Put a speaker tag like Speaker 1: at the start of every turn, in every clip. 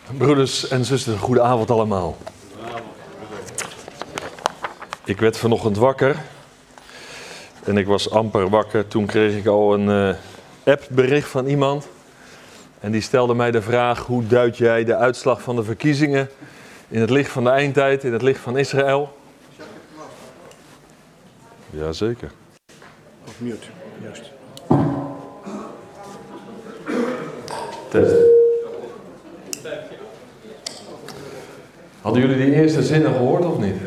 Speaker 1: Broeders en zusters, goede avond allemaal. Ik werd vanochtend wakker en ik was amper wakker. Toen kreeg ik al een appbericht van iemand en die stelde mij de vraag: hoe duid jij de uitslag van de verkiezingen in het licht van de eindtijd, in het licht van Israël? Jazeker.
Speaker 2: Of mute, juist.
Speaker 1: Test. Hadden jullie die eerste zinnen gehoord of niet?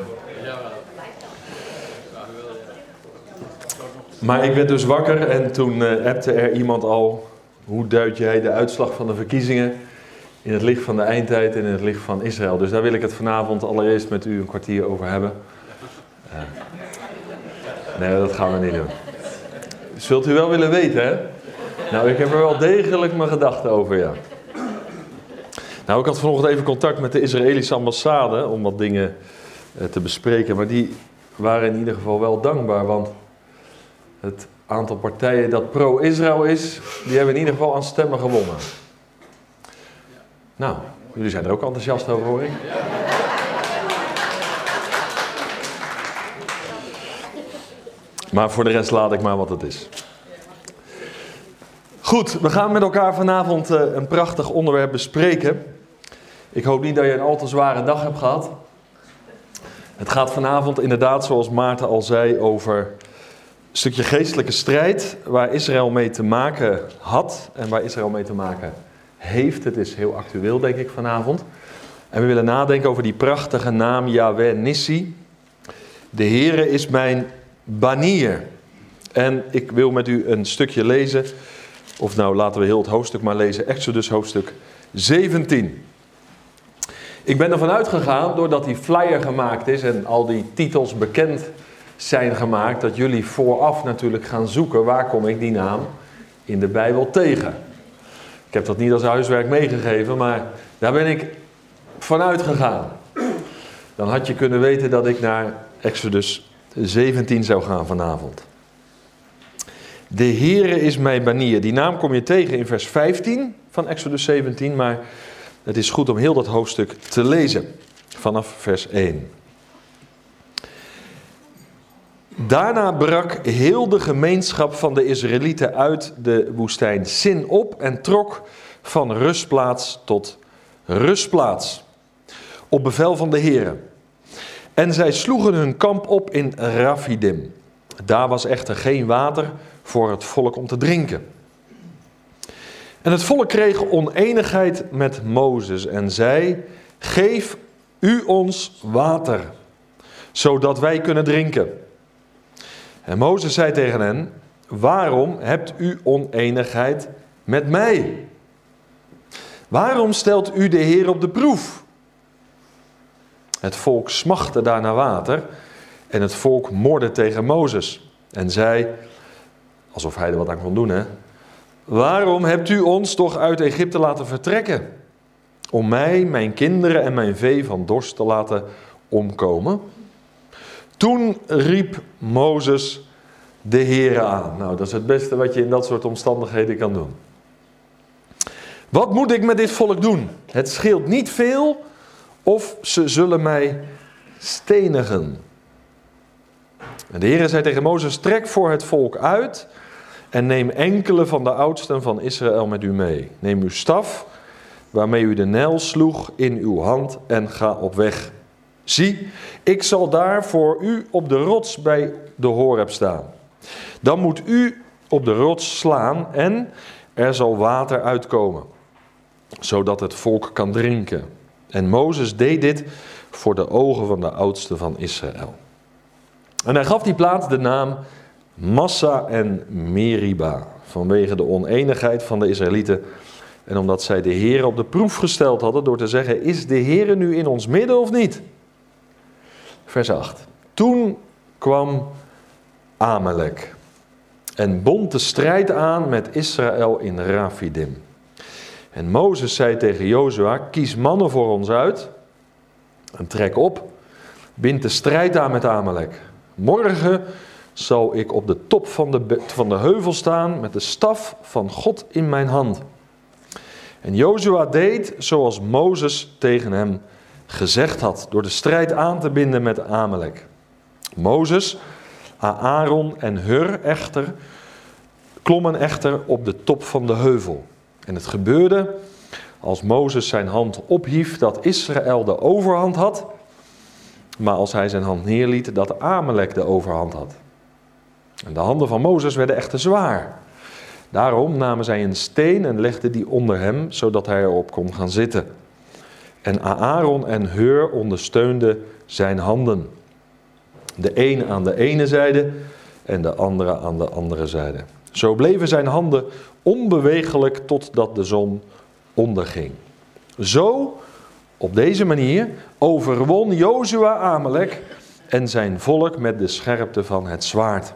Speaker 1: Maar ik werd dus wakker en toen appte er iemand al: hoe duid jij de uitslag van de verkiezingen in het licht van de eindtijd en in het licht van Israël? Dus daar wil ik het vanavond allereerst met u een kwartier over hebben. Nee, dat gaan we niet doen. Zult u wel willen weten, hè? Nou, ik heb er wel degelijk mijn gedachten over, ja. Nou, ik had vanochtend even contact met de Israëlische ambassade om wat dingen te bespreken. Maar die waren in ieder geval wel dankbaar, want het aantal partijen dat pro-Israël is, die hebben in ieder geval aan stemmen gewonnen. Nou, jullie zijn er ook enthousiast over, hoor ik. Maar voor de rest laat ik maar wat het is. Goed, we gaan met elkaar vanavond een prachtig onderwerp bespreken. Ik hoop niet dat je een al te zware dag hebt gehad. Het gaat vanavond inderdaad, zoals Maarten al zei, over een stukje geestelijke strijd waar Israël mee te maken had en waar Israël mee te maken heeft. Het is heel actueel, denk ik, vanavond. En we willen nadenken over die prachtige naam Yahweh Nissi. De Heere is mijn banier. En ik wil met u een stukje lezen. Of nou, laten we heel het hoofdstuk maar lezen. Exodus hoofdstuk 17. Ik ben ervan uitgegaan, doordat die flyer gemaakt is en al die titels bekend zijn gemaakt, dat jullie vooraf natuurlijk gaan zoeken, waar kom ik die naam in de Bijbel tegen. Ik heb dat niet als huiswerk meegegeven, maar daar ben ik van uitgegaan. Dan had je kunnen weten dat ik naar Exodus 17 zou gaan vanavond. De Heere is mijn banier. Die naam kom je tegen in vers 15 van Exodus 17, maar het is goed om heel dat hoofdstuk te lezen, vanaf vers 1. Daarna brak heel de gemeenschap van de Israëlieten uit de woestijn Sin op en trok van rustplaats tot rustplaats, op bevel van de Heere. En zij sloegen hun kamp op in Rafidim. Daar was echter geen water voor het volk om te drinken. En het volk kreeg oneenigheid met Mozes en zei: geef u ons water, zodat wij kunnen drinken. En Mozes zei tegen hen: waarom hebt u oneenigheid met mij? Waarom stelt u de Heer op de proef? Het volk smachtte daar naar water en het volk morde tegen Mozes en zei, alsof hij er wat aan kon doen, hè: waarom hebt u ons toch uit Egypte laten vertrekken? Om mij, mijn kinderen en mijn vee van dorst te laten omkomen? Toen riep Mozes de Heere aan. Nou, dat is het beste wat je in dat soort omstandigheden kan doen. Wat moet ik met dit volk doen? Het scheelt niet veel of ze zullen mij stenigen. En de Heere zei tegen Mozes: trek voor het volk uit en neem enkele van de oudsten van Israël met u mee. Neem uw staf, waarmee u de Nijl sloeg, in uw hand en ga op weg. Zie, ik zal daar voor u op de rots bij de Horeb staan. Dan moet u op de rots slaan en er zal water uitkomen, zodat het volk kan drinken. En Mozes deed dit voor de ogen van de oudsten van Israël. En hij gaf die plaats de naam Massa en Meriba, vanwege de oneenigheid van de Israëlieten en omdat zij de Heere op de proef gesteld hadden door te zeggen: is de Heere nu in ons midden of niet? Vers 8. Toen kwam Amalek en bond de strijd aan met Israël in Rafidim. En Mozes zei tegen Jozua: kies mannen voor ons uit en trek op, bind de strijd aan met Amalek. Morgen zal ik op de top van de heuvel staan met de staf van God in mijn hand. En Jozua deed zoals Mozes tegen hem gezegd had, door de strijd aan te binden met Amalek. Mozes, Aaron en Hur klommen echter op de top van de heuvel. En het gebeurde, als Mozes zijn hand ophief, dat Israël de overhand had, maar als hij zijn hand neerliet, dat Amalek de overhand had. En de handen van Mozes werden echter zwaar. Daarom namen zij een steen en legden die onder hem, zodat hij erop kon gaan zitten. En Aaron en Hur ondersteunden zijn handen. De een aan de ene zijde en de andere aan de andere zijde. Zo bleven zijn handen onbeweeglijk totdat de zon onderging. Zo, op deze manier, overwon Jozua Amalek en zijn volk met de scherpte van het zwaard.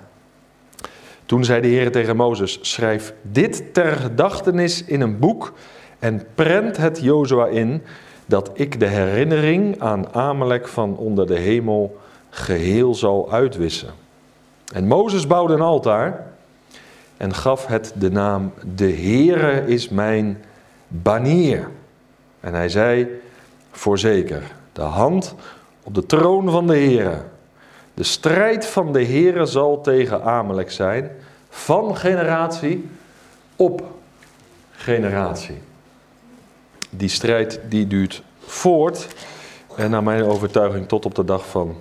Speaker 1: Toen zei de Heer tegen Mozes: schrijf dit ter gedachtenis in een boek en prent het Jozua in, dat ik de herinnering aan Amalek van onder de hemel geheel zal uitwissen. En Mozes bouwde een altaar en gaf het de naam: de Heere is mijn banier. En hij zei: voorzeker, de hand op de troon van de Heere. De strijd van de Heere zal tegen Amalek zijn, van generatie op generatie. Die strijd die duurt voort en naar mijn overtuiging tot op de dag van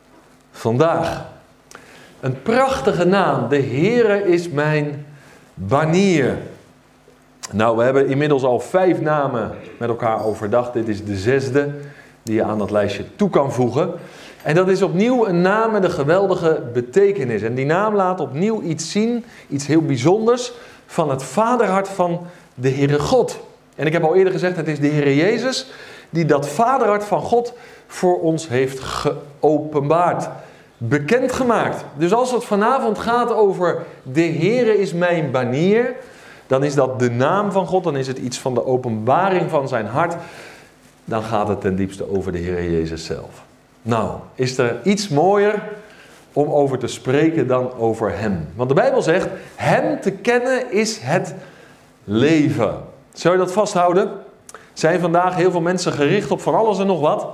Speaker 1: vandaag. Een prachtige naam, de Heere is mijn banier. Nou, we hebben inmiddels al 5 namen met elkaar overdacht. Dit is de 6e die je aan dat lijstje toe kan voegen. En dat is opnieuw een naam met een geweldige betekenis. En die naam laat opnieuw iets zien, iets heel bijzonders, van het vaderhart van de Heere God. En ik heb al eerder gezegd, het is de Heere Jezus die dat vaderhart van God voor ons heeft geopenbaard, bekendgemaakt. Dus als het vanavond gaat over de Heere is mijn banier, dan is dat de naam van God, dan is het iets van de openbaring van zijn hart. Dan gaat het ten diepste over de Heere Jezus zelf. Nou, is er iets mooier om over te spreken dan over hem? Want de Bijbel zegt, hem te kennen is het leven. Zou je dat vasthouden? Zijn vandaag heel veel mensen gericht op van alles en nog wat.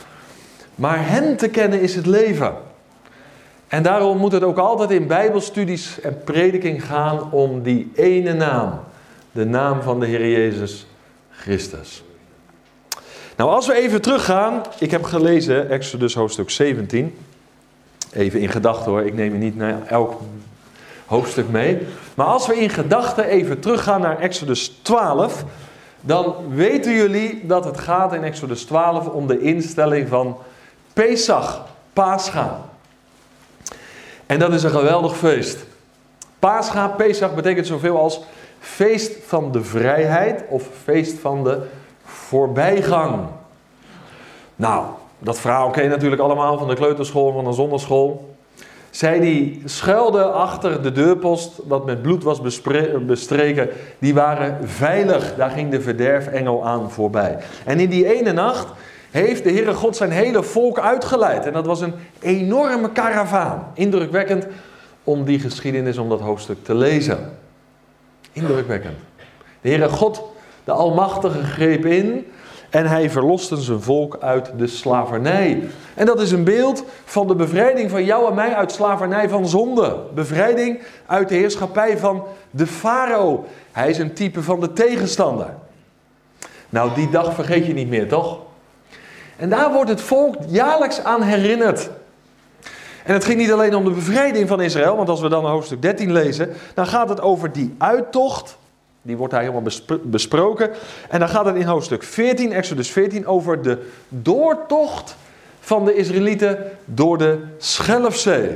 Speaker 1: Maar hem te kennen is het leven. En daarom moet het ook altijd in bijbelstudies en prediking gaan om die ene naam. De naam van de Heer Jezus Christus. Nou, als we even teruggaan. Ik heb gelezen Exodus hoofdstuk 17. Even in gedachten hoor, ik neem je niet naar elk hoofdstuk mee. Maar als we in gedachten even teruggaan naar Exodus 12... dan weten jullie dat het gaat in Exodus 12 om de instelling van Pesach, Pascha. En dat is een geweldig feest. Pascha, Pesach betekent zoveel als feest van de vrijheid of feest van de voorbijgang. Nou, dat verhaal ken je natuurlijk allemaal van de kleuterschool, van de zondagschool. Zij die schuilden achter de deurpost, dat met bloed was bestreken, die waren veilig. Daar ging de verderfengel aan voorbij. En in die ene nacht heeft de Heere God zijn hele volk uitgeleid. En dat was een enorme karavaan. Indrukwekkend om die geschiedenis, om dat hoofdstuk te lezen. Indrukwekkend. De Heere God, de Almachtige, greep in en hij verloste zijn volk uit de slavernij. En dat is een beeld van de bevrijding van jou en mij uit slavernij van zonde. Bevrijding uit de heerschappij van de farao. Hij is een type van de tegenstander. Nou, die dag vergeet je niet meer, toch? En daar wordt het volk jaarlijks aan herinnerd. En het ging niet alleen om de bevrijding van Israël, want als we dan hoofdstuk 13 lezen, dan gaat het over die uittocht. Die wordt daar helemaal besproken. En dan gaat het in hoofdstuk 14, Exodus 14, over de doortocht van de Israëlieten door de Schelfzee.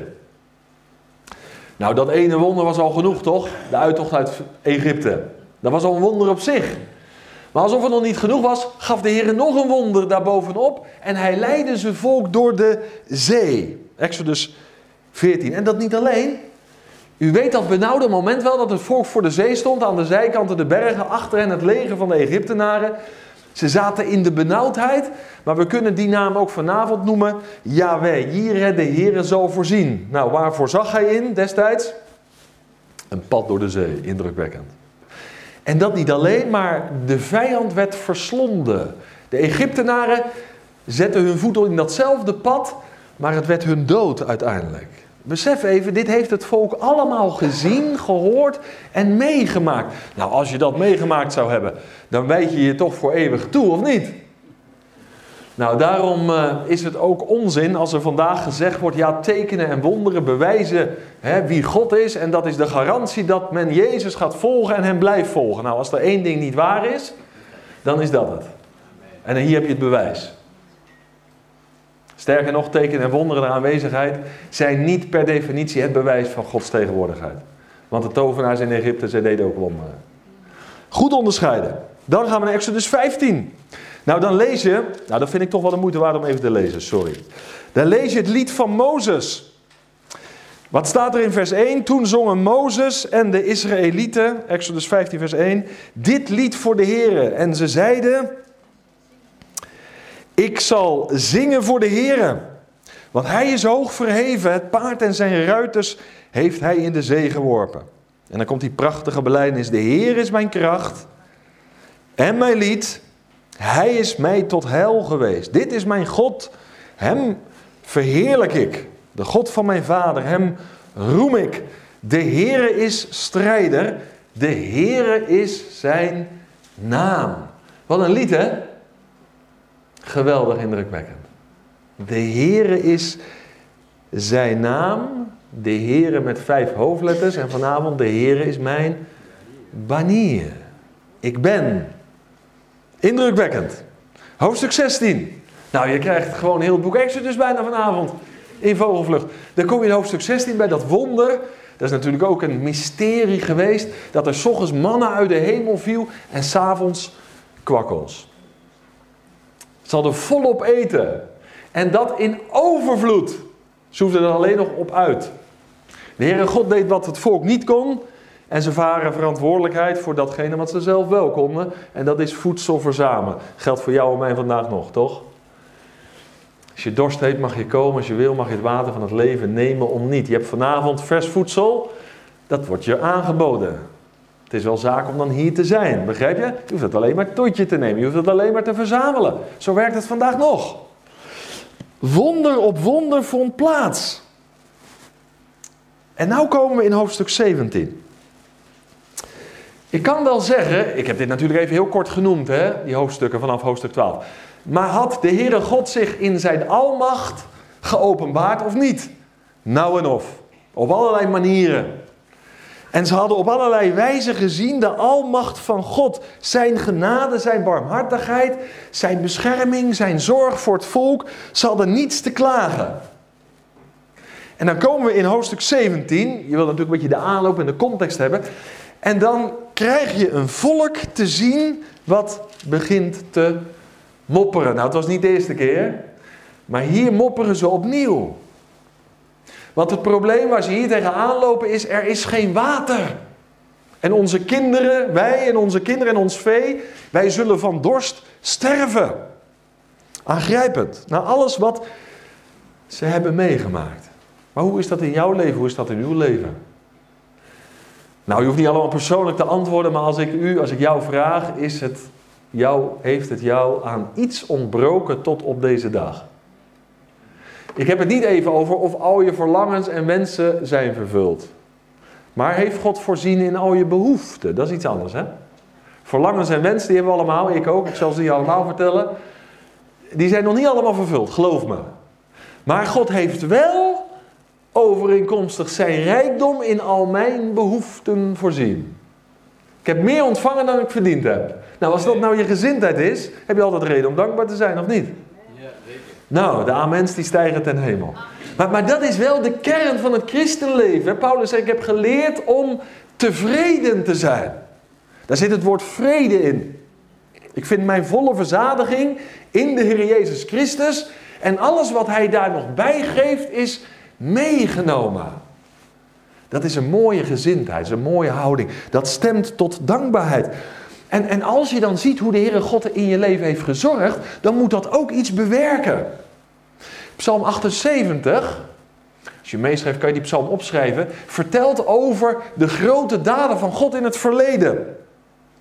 Speaker 1: Nou, dat ene wonder was al genoeg, toch? De uittocht uit Egypte. Dat was al een wonder op zich. Maar alsof het nog niet genoeg was, gaf de Heer nog een wonder daarbovenop. En hij leidde zijn volk door de zee. Exodus 14. En dat niet alleen. U weet dat benauwde moment wel dat het volk voor de zee stond. Aan de zijkanten de bergen, achter hen het leger van de Egyptenaren. Ze zaten in de benauwdheid. Maar we kunnen die naam ook vanavond noemen. Yahweh, Jireh, de Heere zal voorzien. Nou, waarvoor zag hij in destijds? Een pad door de zee, indrukwekkend. En dat niet alleen, maar de vijand werd verslonden. De Egyptenaren zetten hun voet in datzelfde pad, maar het werd hun dood uiteindelijk. Besef even, dit heeft het volk allemaal gezien, gehoord en meegemaakt. Nou, als je dat meegemaakt zou hebben, dan wijd je je toch voor eeuwig toe, of niet? Nou, daarom is het ook onzin als er vandaag gezegd wordt, ja, tekenen en wonderen bewijzen wie God is. En dat is de garantie dat men Jezus gaat volgen en hem blijft volgen. Nou, als er één ding niet waar is, dan is dat het. En hier heb je het bewijs. Sterker nog, tekenen en wonderen, de aanwezigheid, zijn niet per definitie het bewijs van Gods tegenwoordigheid. Want de tovenaars in Egypte, zij deden ook wonderen. Goed onderscheiden. Dan gaan we naar Exodus 15. Nou, dan lees je, nou dat vind ik toch wel de moeite waard om even te lezen, sorry. Dan lees je het lied van Mozes. Wat staat er in vers 1? Toen zongen Mozes en de Israëlieten, Exodus 15 vers 1, dit lied voor de Heere. En ze zeiden, ik zal zingen voor de Heere, want hij is hoog verheven, het paard en zijn ruiters heeft hij in de zee geworpen. En dan komt die prachtige belijdenis, de Heer is mijn kracht en mijn lied. Hij is mij tot heil geweest. Dit is mijn God. Hem verheerlijk ik. De God van mijn vader. Hem roem ik. De Heere is strijder. De Heere is zijn naam. Wat een lied, hè? Geweldig indrukwekkend. De Heere is zijn naam. De Heere met 5 hoofdletters. En vanavond, de Heere is mijn banier. Ik ben. Indrukwekkend. Hoofdstuk 16. Nou, je krijgt gewoon heel het boek Exodus bijna vanavond. In vogelvlucht. Dan kom je in hoofdstuk 16 bij dat wonder. Dat is natuurlijk ook een mysterie geweest. Dat er 's ochtends manna uit de hemel viel. En 's avonds kwakkels. Ze hadden volop eten. En dat in overvloed. Ze hoefden er alleen nog op uit. De Heere God deed wat het volk niet kon. En ze varen verantwoordelijkheid voor datgene wat ze zelf wel konden. En dat is voedsel verzamelen. Geldt voor jou en mij vandaag nog, toch? Als je dorst heeft, mag je komen. Als je wil, mag je het water van het leven nemen om niet. Je hebt vanavond vers voedsel. Dat wordt je aangeboden. Het is wel zaak om dan hier te zijn. Begrijp je? Je hoeft het alleen maar tot je te nemen. Je hoeft het alleen maar te verzamelen. Zo werkt het vandaag nog. Wonder op wonder vond plaats. En nou komen we in hoofdstuk 17. Ik kan wel zeggen, ik heb dit natuurlijk even heel kort genoemd, die hoofdstukken vanaf hoofdstuk 12. Maar had de Heere God zich in zijn almacht geopenbaard of niet? Nou en of. Op allerlei manieren. En ze hadden op allerlei wijzen gezien de almacht van God. Zijn genade, zijn barmhartigheid, zijn bescherming, zijn zorg voor het volk. Ze hadden niets te klagen. En dan komen we in hoofdstuk 17. Je wil natuurlijk een beetje de aanloop en de context hebben. En dan krijg je een volk te zien wat begint te mopperen. Nou, het was niet de eerste keer. Maar hier mopperen ze opnieuw. Want het probleem waar ze hier tegenaan lopen is, er is geen water. En onze kinderen, wij en onze kinderen en ons vee, wij zullen van dorst sterven. Aangrijpend. Nou, alles wat ze hebben meegemaakt. Maar hoe is dat in jouw leven? Hoe is dat in uw leven? Nou, je hoeft niet allemaal persoonlijk te antwoorden, maar als ik jou vraag, heeft het jou aan iets ontbroken tot op deze dag? Ik heb het niet even over of al je verlangens en wensen zijn vervuld. Maar heeft God voorzien in al je behoeften? Dat is iets anders, hè? Verlangens en wensen, die hebben we allemaal, ik ook, ik zal ze niet allemaal vertellen. Die zijn nog niet allemaal vervuld, geloof me. Maar God heeft wel overeenkomstig zijn rijkdom in al mijn behoeften voorzien. Ik heb meer ontvangen dan ik verdiend heb. Nou, als dat nou je gezindheid is, heb je altijd reden om dankbaar te zijn, of niet? Ja, zeker. Nou, de amens die stijgen ten hemel. Maar dat is wel de kern van het christenleven. Paulus zegt, ik heb geleerd om tevreden te zijn. Daar zit het woord vrede in. Ik vind mijn volle verzadiging in de Heer Jezus Christus. En alles wat hij daar nog bij geeft is meegenomen. Dat is een mooie gezindheid, dat is een mooie houding. Dat stemt tot dankbaarheid. En als je dan ziet hoe de Heere God in je leven heeft gezorgd, dan moet dat ook iets bewerken. Psalm 78, als je meeschrijft kan je die psalm opschrijven, vertelt over de grote daden van God in het verleden.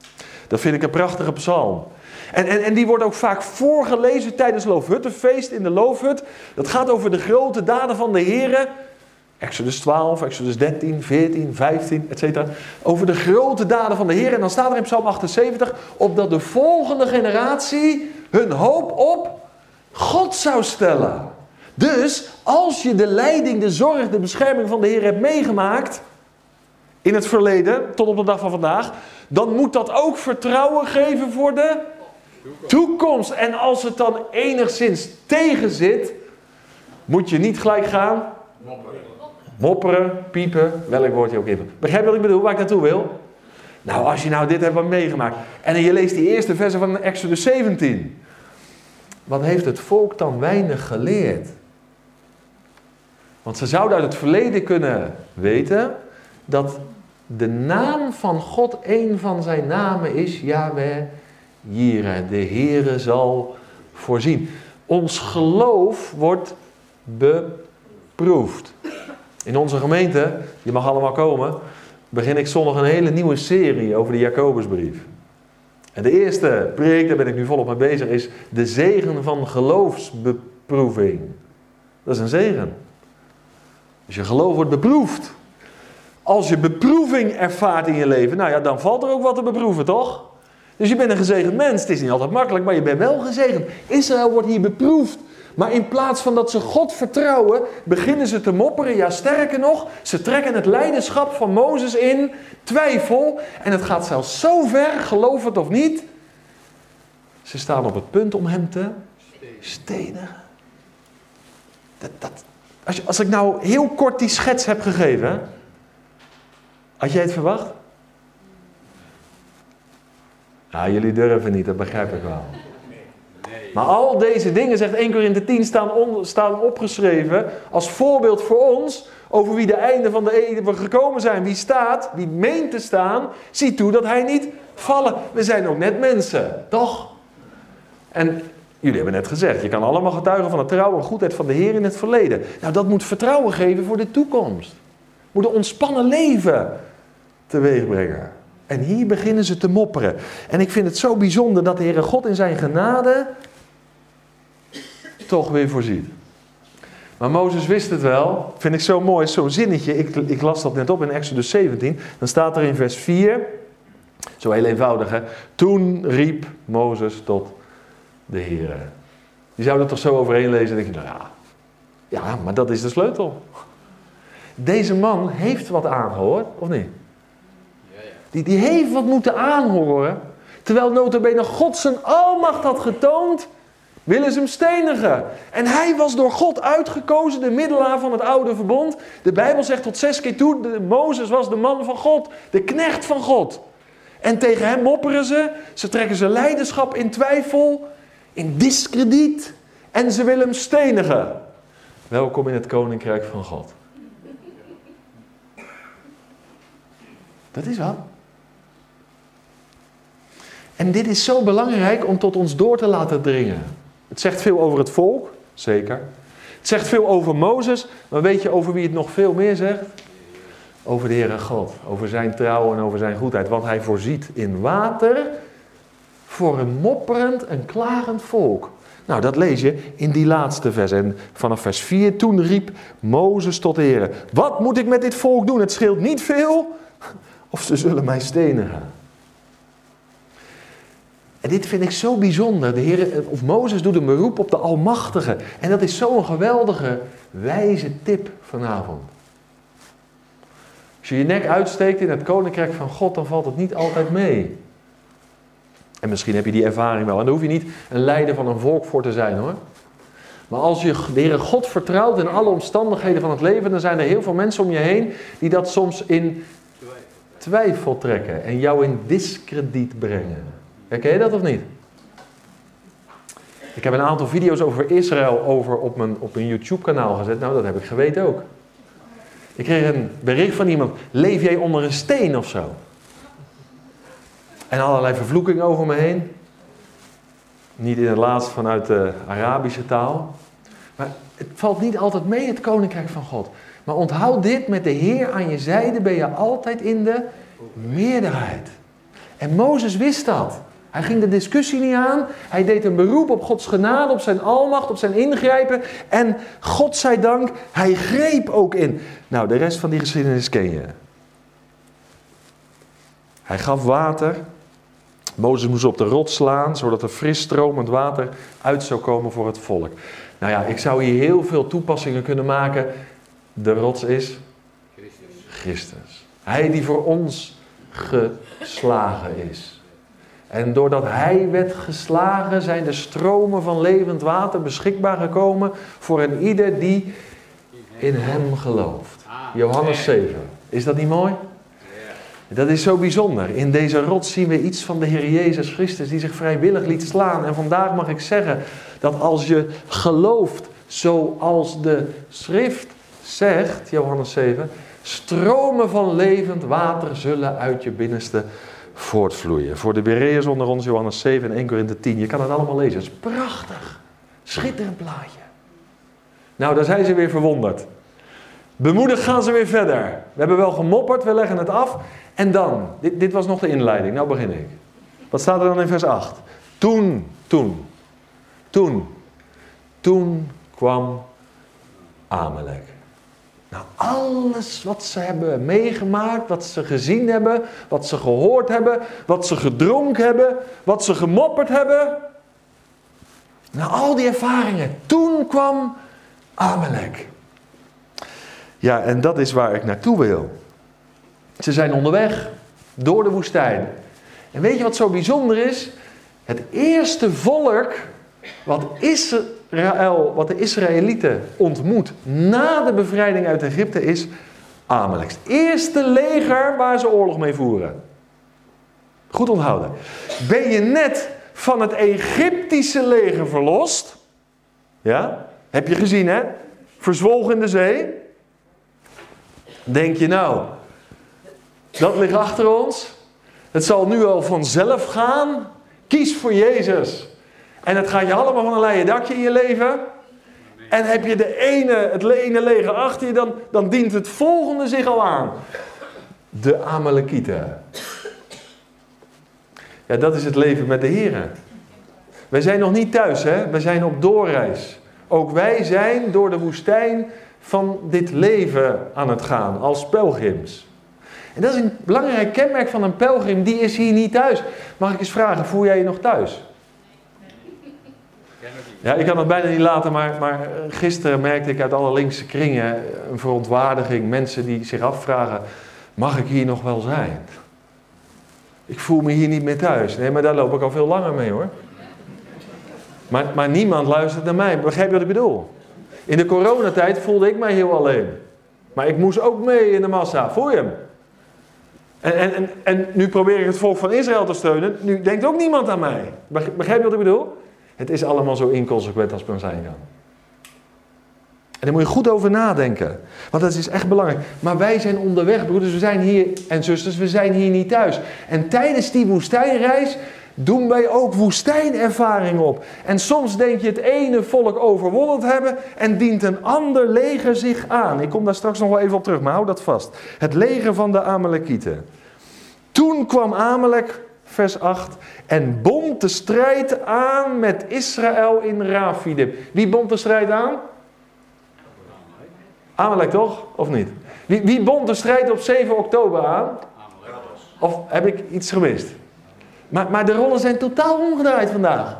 Speaker 1: Dat vind ik een prachtige psalm. En die wordt ook vaak voorgelezen tijdens Loofhuttenfeest in de Loofhut. Dat gaat over de grote daden van de Here. Exodus 12, Exodus 13, 14, 15, etc. Over de grote daden van de Heer. En dan staat er in Psalm 78... opdat de volgende generatie hun hoop op God zou stellen. Dus als je de leiding, de zorg, de bescherming van de Heer hebt meegemaakt... in het verleden, tot op de dag van vandaag... dan moet dat ook vertrouwen geven voor de toekomst. En als het dan enigszins tegen zit... moet je niet gelijk gaan... mopperen, piepen, welk woord je ook in. Begrijp je wat ik bedoel, waar ik naartoe wil? Nou, als je nou dit hebt meegemaakt. En je leest die eerste versen van Exodus 17. Wat heeft het volk dan weinig geleerd? Want ze zouden uit het verleden kunnen weten... dat de naam van God, een van zijn namen is... Yahweh Jireh, de Heere zal voorzien. Ons geloof wordt beproefd. In onze gemeente, je mag allemaal komen, begin ik zondag een hele nieuwe serie over de Jacobusbrief. En de eerste preek, daar ben ik nu volop mee bezig, is de zegen van geloofsbeproeving. Dat is een zegen. Dus je geloof wordt beproefd. Als je beproeving ervaart in je leven, nou ja, dan valt er ook wat te beproeven, toch? Dus je bent een gezegend mens. Het is niet altijd makkelijk, maar je bent wel gezegend. Israël wordt hier beproefd. Maar in plaats van dat ze God vertrouwen, beginnen ze te mopperen. Ja, sterker nog, ze trekken het leiderschap van Mozes in twijfel. En het gaat zelfs zo ver, geloof het of niet. Ze staan op het punt om hem te stenigen. Als ik nou heel kort die schets heb gegeven, had jij het verwacht? Nou, jullie durven niet, dat begrijp ik wel. Maar al deze dingen, zegt 1 Korinthe 10, staan opgeschreven als voorbeeld voor ons, over wie de einde van de eeuwen gekomen zijn. Wie staat, wie meent te staan, ziet toe dat hij niet vallen. We zijn ook net mensen, toch? En jullie hebben net gezegd, je kan allemaal getuigen van de trouw en goedheid van de Heer in het verleden. Nou, dat moet vertrouwen geven voor de toekomst. Moet een ontspannen leven teweeg brengen. En hier beginnen ze te mopperen. En ik vind het zo bijzonder dat de Heere God in zijn genade toch weer voorziet. Maar Mozes wist het wel. Vind ik zo mooi, zo'n zinnetje. Ik las dat net op in Exodus 17. Dan staat er in vers 4. Zo heel eenvoudig, hè. Toen riep Mozes tot de Heere. Je zou er toch zo overheen lezen en denk je, nou ja, maar dat is de sleutel. Deze man heeft wat aangehoord, of niet? Die heeft wat moeten aanhoren. Terwijl nota bene God zijn almacht had getoond, willen ze hem stenigen. En hij was door God uitgekozen, de middelaar van het oude verbond. De Bijbel zegt tot 6 keer toe, Mozes was de man van God, de knecht van God. En tegen hem mopperen ze trekken zijn leiderschap in twijfel, in diskrediet. En ze willen hem stenigen. Welkom in het koninkrijk van God. Dat is wat. En dit is zo belangrijk om tot ons door te laten dringen. Het zegt veel over het volk, zeker. Het zegt veel over Mozes, maar weet je over wie het nog veel meer zegt? Over de Heere God, over zijn trouw en over zijn goedheid. Want hij voorziet in water voor een mopperend en klagend volk. Nou, dat lees je in die laatste vers. En vanaf vers 4, toen riep Mozes tot de Heere. Wat moet ik met dit volk doen? Het scheelt niet veel, of ze zullen mij stenigen. En dit vind ik zo bijzonder. De Heer, of Mozes doet een beroep op de Almachtige. En dat is zo'n geweldige, wijze tip vanavond. Als je je nek uitsteekt in het koninkrijk van God, dan valt het niet altijd mee. En misschien heb je die ervaring wel. En daar hoef je niet een leider van een volk voor te zijn, hoor. Maar als je de Heere God vertrouwt in alle omstandigheden van het leven, dan zijn er heel veel mensen om je heen die dat soms in twijfel trekken en jou in diskrediet brengen. Herken je dat of niet? Ik heb een aantal video's over Israël op mijn YouTube-kanaal gezet. Nou, dat heb ik geweten ook. Ik kreeg een bericht van iemand. Leef jij onder een steen of zo? En allerlei vervloekingen over me heen. Niet in het laatst vanuit de Arabische taal. Maar het valt niet altijd mee, het koninkrijk van God. Maar onthoud dit, met de Heer aan je zijde ben je altijd in de meerderheid. En Mozes wist dat. Hij ging de discussie niet aan. Hij deed een beroep op Gods genade, op zijn almacht, op zijn ingrijpen. En God zij dank, hij greep ook in. Nou, de rest van die geschiedenis ken je. Hij gaf water. Mozes moest op de rots slaan, zodat er fris stromend water uit zou komen voor het volk. Nou ja, ik zou hier heel veel toepassingen kunnen maken. De rots is Christus. Hij die voor ons geslagen is. En doordat hij werd geslagen, zijn de stromen van levend water beschikbaar gekomen voor een ieder die in hem gelooft. Johannes 7. Is dat niet mooi? Dat is zo bijzonder. In deze rots zien we iets van de Heer Jezus Christus die zich vrijwillig liet slaan. En vandaag mag ik zeggen dat als je gelooft zoals de schrift zegt, Johannes 7, stromen van levend water zullen uit je binnenste voortvloeien. Voor de Bereërs onder ons, Johannes 7 en 1 Korinthe 10. Je kan het allemaal lezen. Het is prachtig. Schitterend plaatje. Nou, daar zijn ze weer verwonderd. Bemoedigd gaan ze weer verder. We hebben wel gemopperd, we leggen het af. En dan, dit was nog de inleiding, nou begin ik. Wat staat er dan in vers 8? Toen kwam Amalek. Nou, alles wat ze hebben meegemaakt, wat ze gezien hebben, wat ze gehoord hebben, wat ze gedronken hebben, wat ze gemopperd hebben. Nou, al die ervaringen. Toen kwam Amalek. Ja, en dat is waar ik naartoe wil. Ze zijn onderweg door de woestijn. En weet je wat zo bijzonder is? Het eerste volk wat de Israëlieten ontmoet na de bevrijding uit Egypte is Amalek. Het eerste leger waar ze oorlog mee voeren. Goed onthouden. Ben je net van het Egyptische leger verlost? Ja? Heb je gezien, hè? Verzwolgen in de zee. Denk je nou, dat ligt achter ons. Het zal nu al vanzelf gaan. Kies voor Jezus. En het gaat je allemaal van een leien dakje in je leven. En heb je het ene leger achter je, dan dient het volgende zich al aan. De Amalekieten. Ja, dat is het leven met de Here. Wij zijn nog niet thuis, hè? We zijn op doorreis. Ook wij zijn door de woestijn van dit leven aan het gaan, als pelgrims. En dat is een belangrijk kenmerk van een pelgrim, die is hier niet thuis. Mag ik eens vragen, voel jij je nog thuis? Ja, ik kan het bijna niet laten, maar gisteren merkte ik uit alle linkse kringen een verontwaardiging. Mensen die zich afvragen, mag ik hier nog wel zijn? Ik voel me hier niet meer thuis. Nee, maar daar loop ik al veel langer mee, hoor. Maar niemand luistert naar mij. Begrijp je wat ik bedoel? In de coronatijd voelde ik mij heel alleen. Maar ik moest ook mee in de massa. Voel je hem? En nu probeer ik het volk van Israël te steunen. Nu denkt ook niemand aan mij. Begrijp je wat ik bedoel? Het is allemaal zo inconsequent als het maar zijn kan. En daar moet je goed over nadenken. Want dat is echt belangrijk. Maar wij zijn onderweg, broeders. We zijn hier, en zusters, we zijn hier niet thuis. En tijdens die woestijnreis doen wij ook woestijnervaring op. En soms denk je het ene volk overwonnen te hebben en dient een ander leger zich aan. Ik kom daar straks nog wel even op terug, maar hou dat vast. Het leger van de Amalekieten. Toen kwam Amalek, vers 8, en bond de strijd aan met Israël in Rafidim. Wie bond de strijd aan? Amalek toch? Of niet? Wie bond de strijd op 7 oktober aan? Of heb ik iets gemist? Maar de rollen zijn totaal omgedraaid vandaag.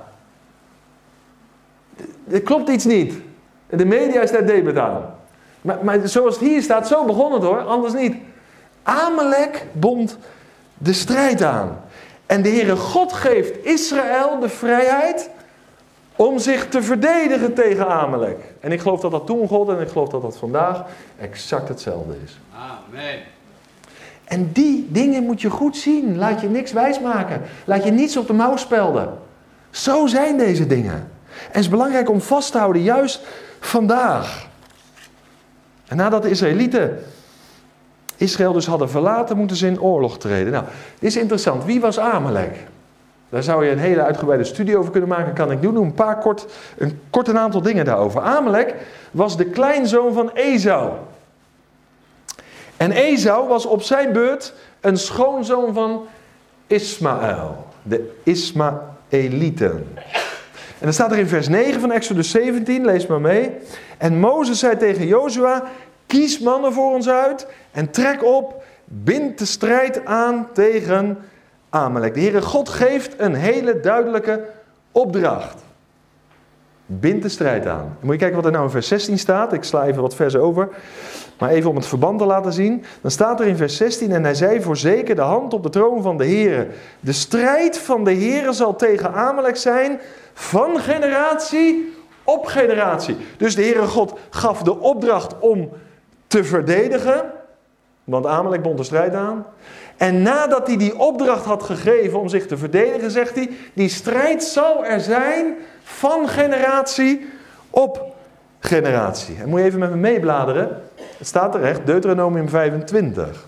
Speaker 1: Er klopt iets niet. De media is daar debet aan. Maar zoals het hier staat, zo begon het hoor, anders niet. Amalek bond de strijd aan. En de Heere God geeft Israël de vrijheid om zich te verdedigen tegen Amalek. En ik geloof dat dat toen gold en ik geloof dat dat vandaag exact hetzelfde is.
Speaker 3: Amen.
Speaker 1: En die dingen moet je goed zien. Laat je niks wijsmaken. Laat je niets op de mouw spelden. Zo zijn deze dingen. En het is belangrijk om vast te houden, juist vandaag. En nadat de Israëlieten Israël dus hadden verlaten, moeten ze in oorlog treden. Nou, dit is interessant. Wie was Amalek? Daar zou je een hele uitgebreide studie over kunnen maken. Kan ik doen. Een kort aantal dingen daarover. Amalek was de kleinzoon van Esau. En Esau was op zijn beurt een schoonzoon van Ismaël. De Ismaëlieten. En dan staat er in vers 9 van Exodus 17, lees maar mee. En Mozes zei tegen Jozua, kies mannen voor ons uit en trek op, bind de strijd aan tegen Amalek. De Heere God geeft een hele duidelijke opdracht. Bind de strijd aan. Dan moet je kijken wat er nou in vers 16 staat. Ik sla even wat versen over. Maar even om het verband te laten zien. Dan staat er in vers 16. En hij zei voorzeker de hand op de troon van de Heere. De strijd van de Heere zal tegen Amalek zijn. Van generatie op generatie. Dus de Heere God gaf de opdracht om te verdedigen. Want Amalek bond de strijd aan. En nadat hij die opdracht had gegeven om zich te verdedigen, zegt hij, die strijd zal er zijn van generatie op generatie. En moet je even met me meebladeren. Het staat er echt, Deuteronomium 25.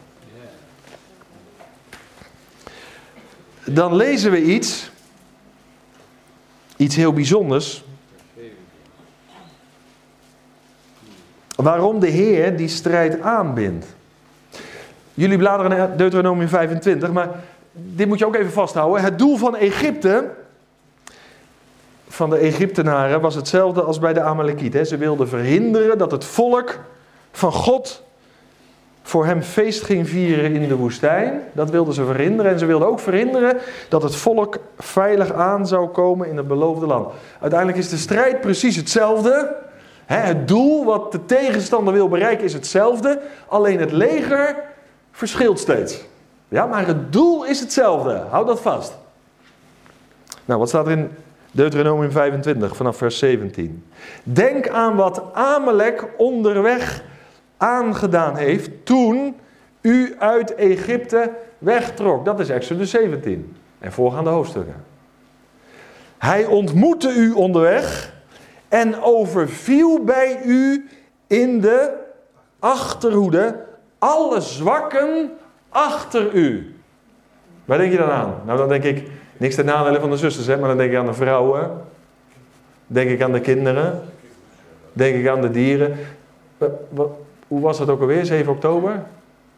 Speaker 1: Dan lezen we iets heel bijzonders. Waarom de Heer die strijd aanbindt. Jullie bladeren naar Deuteronomium 25, maar dit moet je ook even vasthouden. Het doel van Egypte, van de Egyptenaren, was hetzelfde als bij de Amalekieten. Ze wilden verhinderen dat het volk van God voor hem feest ging vieren in de woestijn. Dat wilden ze verhinderen. En ze wilden ook verhinderen dat het volk veilig aan zou komen in het beloofde land. Uiteindelijk is de strijd precies hetzelfde. Het doel wat de tegenstander wil bereiken is hetzelfde. Alleen het leger verschilt steeds. Ja, maar het doel is hetzelfde. Houd dat vast. Nou, wat staat er in Deuteronomium 25 vanaf vers 17? Denk aan wat Amalek onderweg aangedaan heeft toen u uit Egypte wegtrok. Dat is Exodus 17 en voorgaande hoofdstukken. Hij ontmoette u onderweg en overviel bij u in de achterhoede alle zwakken achter u. Waar denk je dan aan? Nou, dan denk ik, niks ten nadele van de zusters, maar dan denk ik aan de vrouwen. Denk ik aan de kinderen. Denk ik aan de dieren. Hoe was dat ook alweer, 7 oktober? Het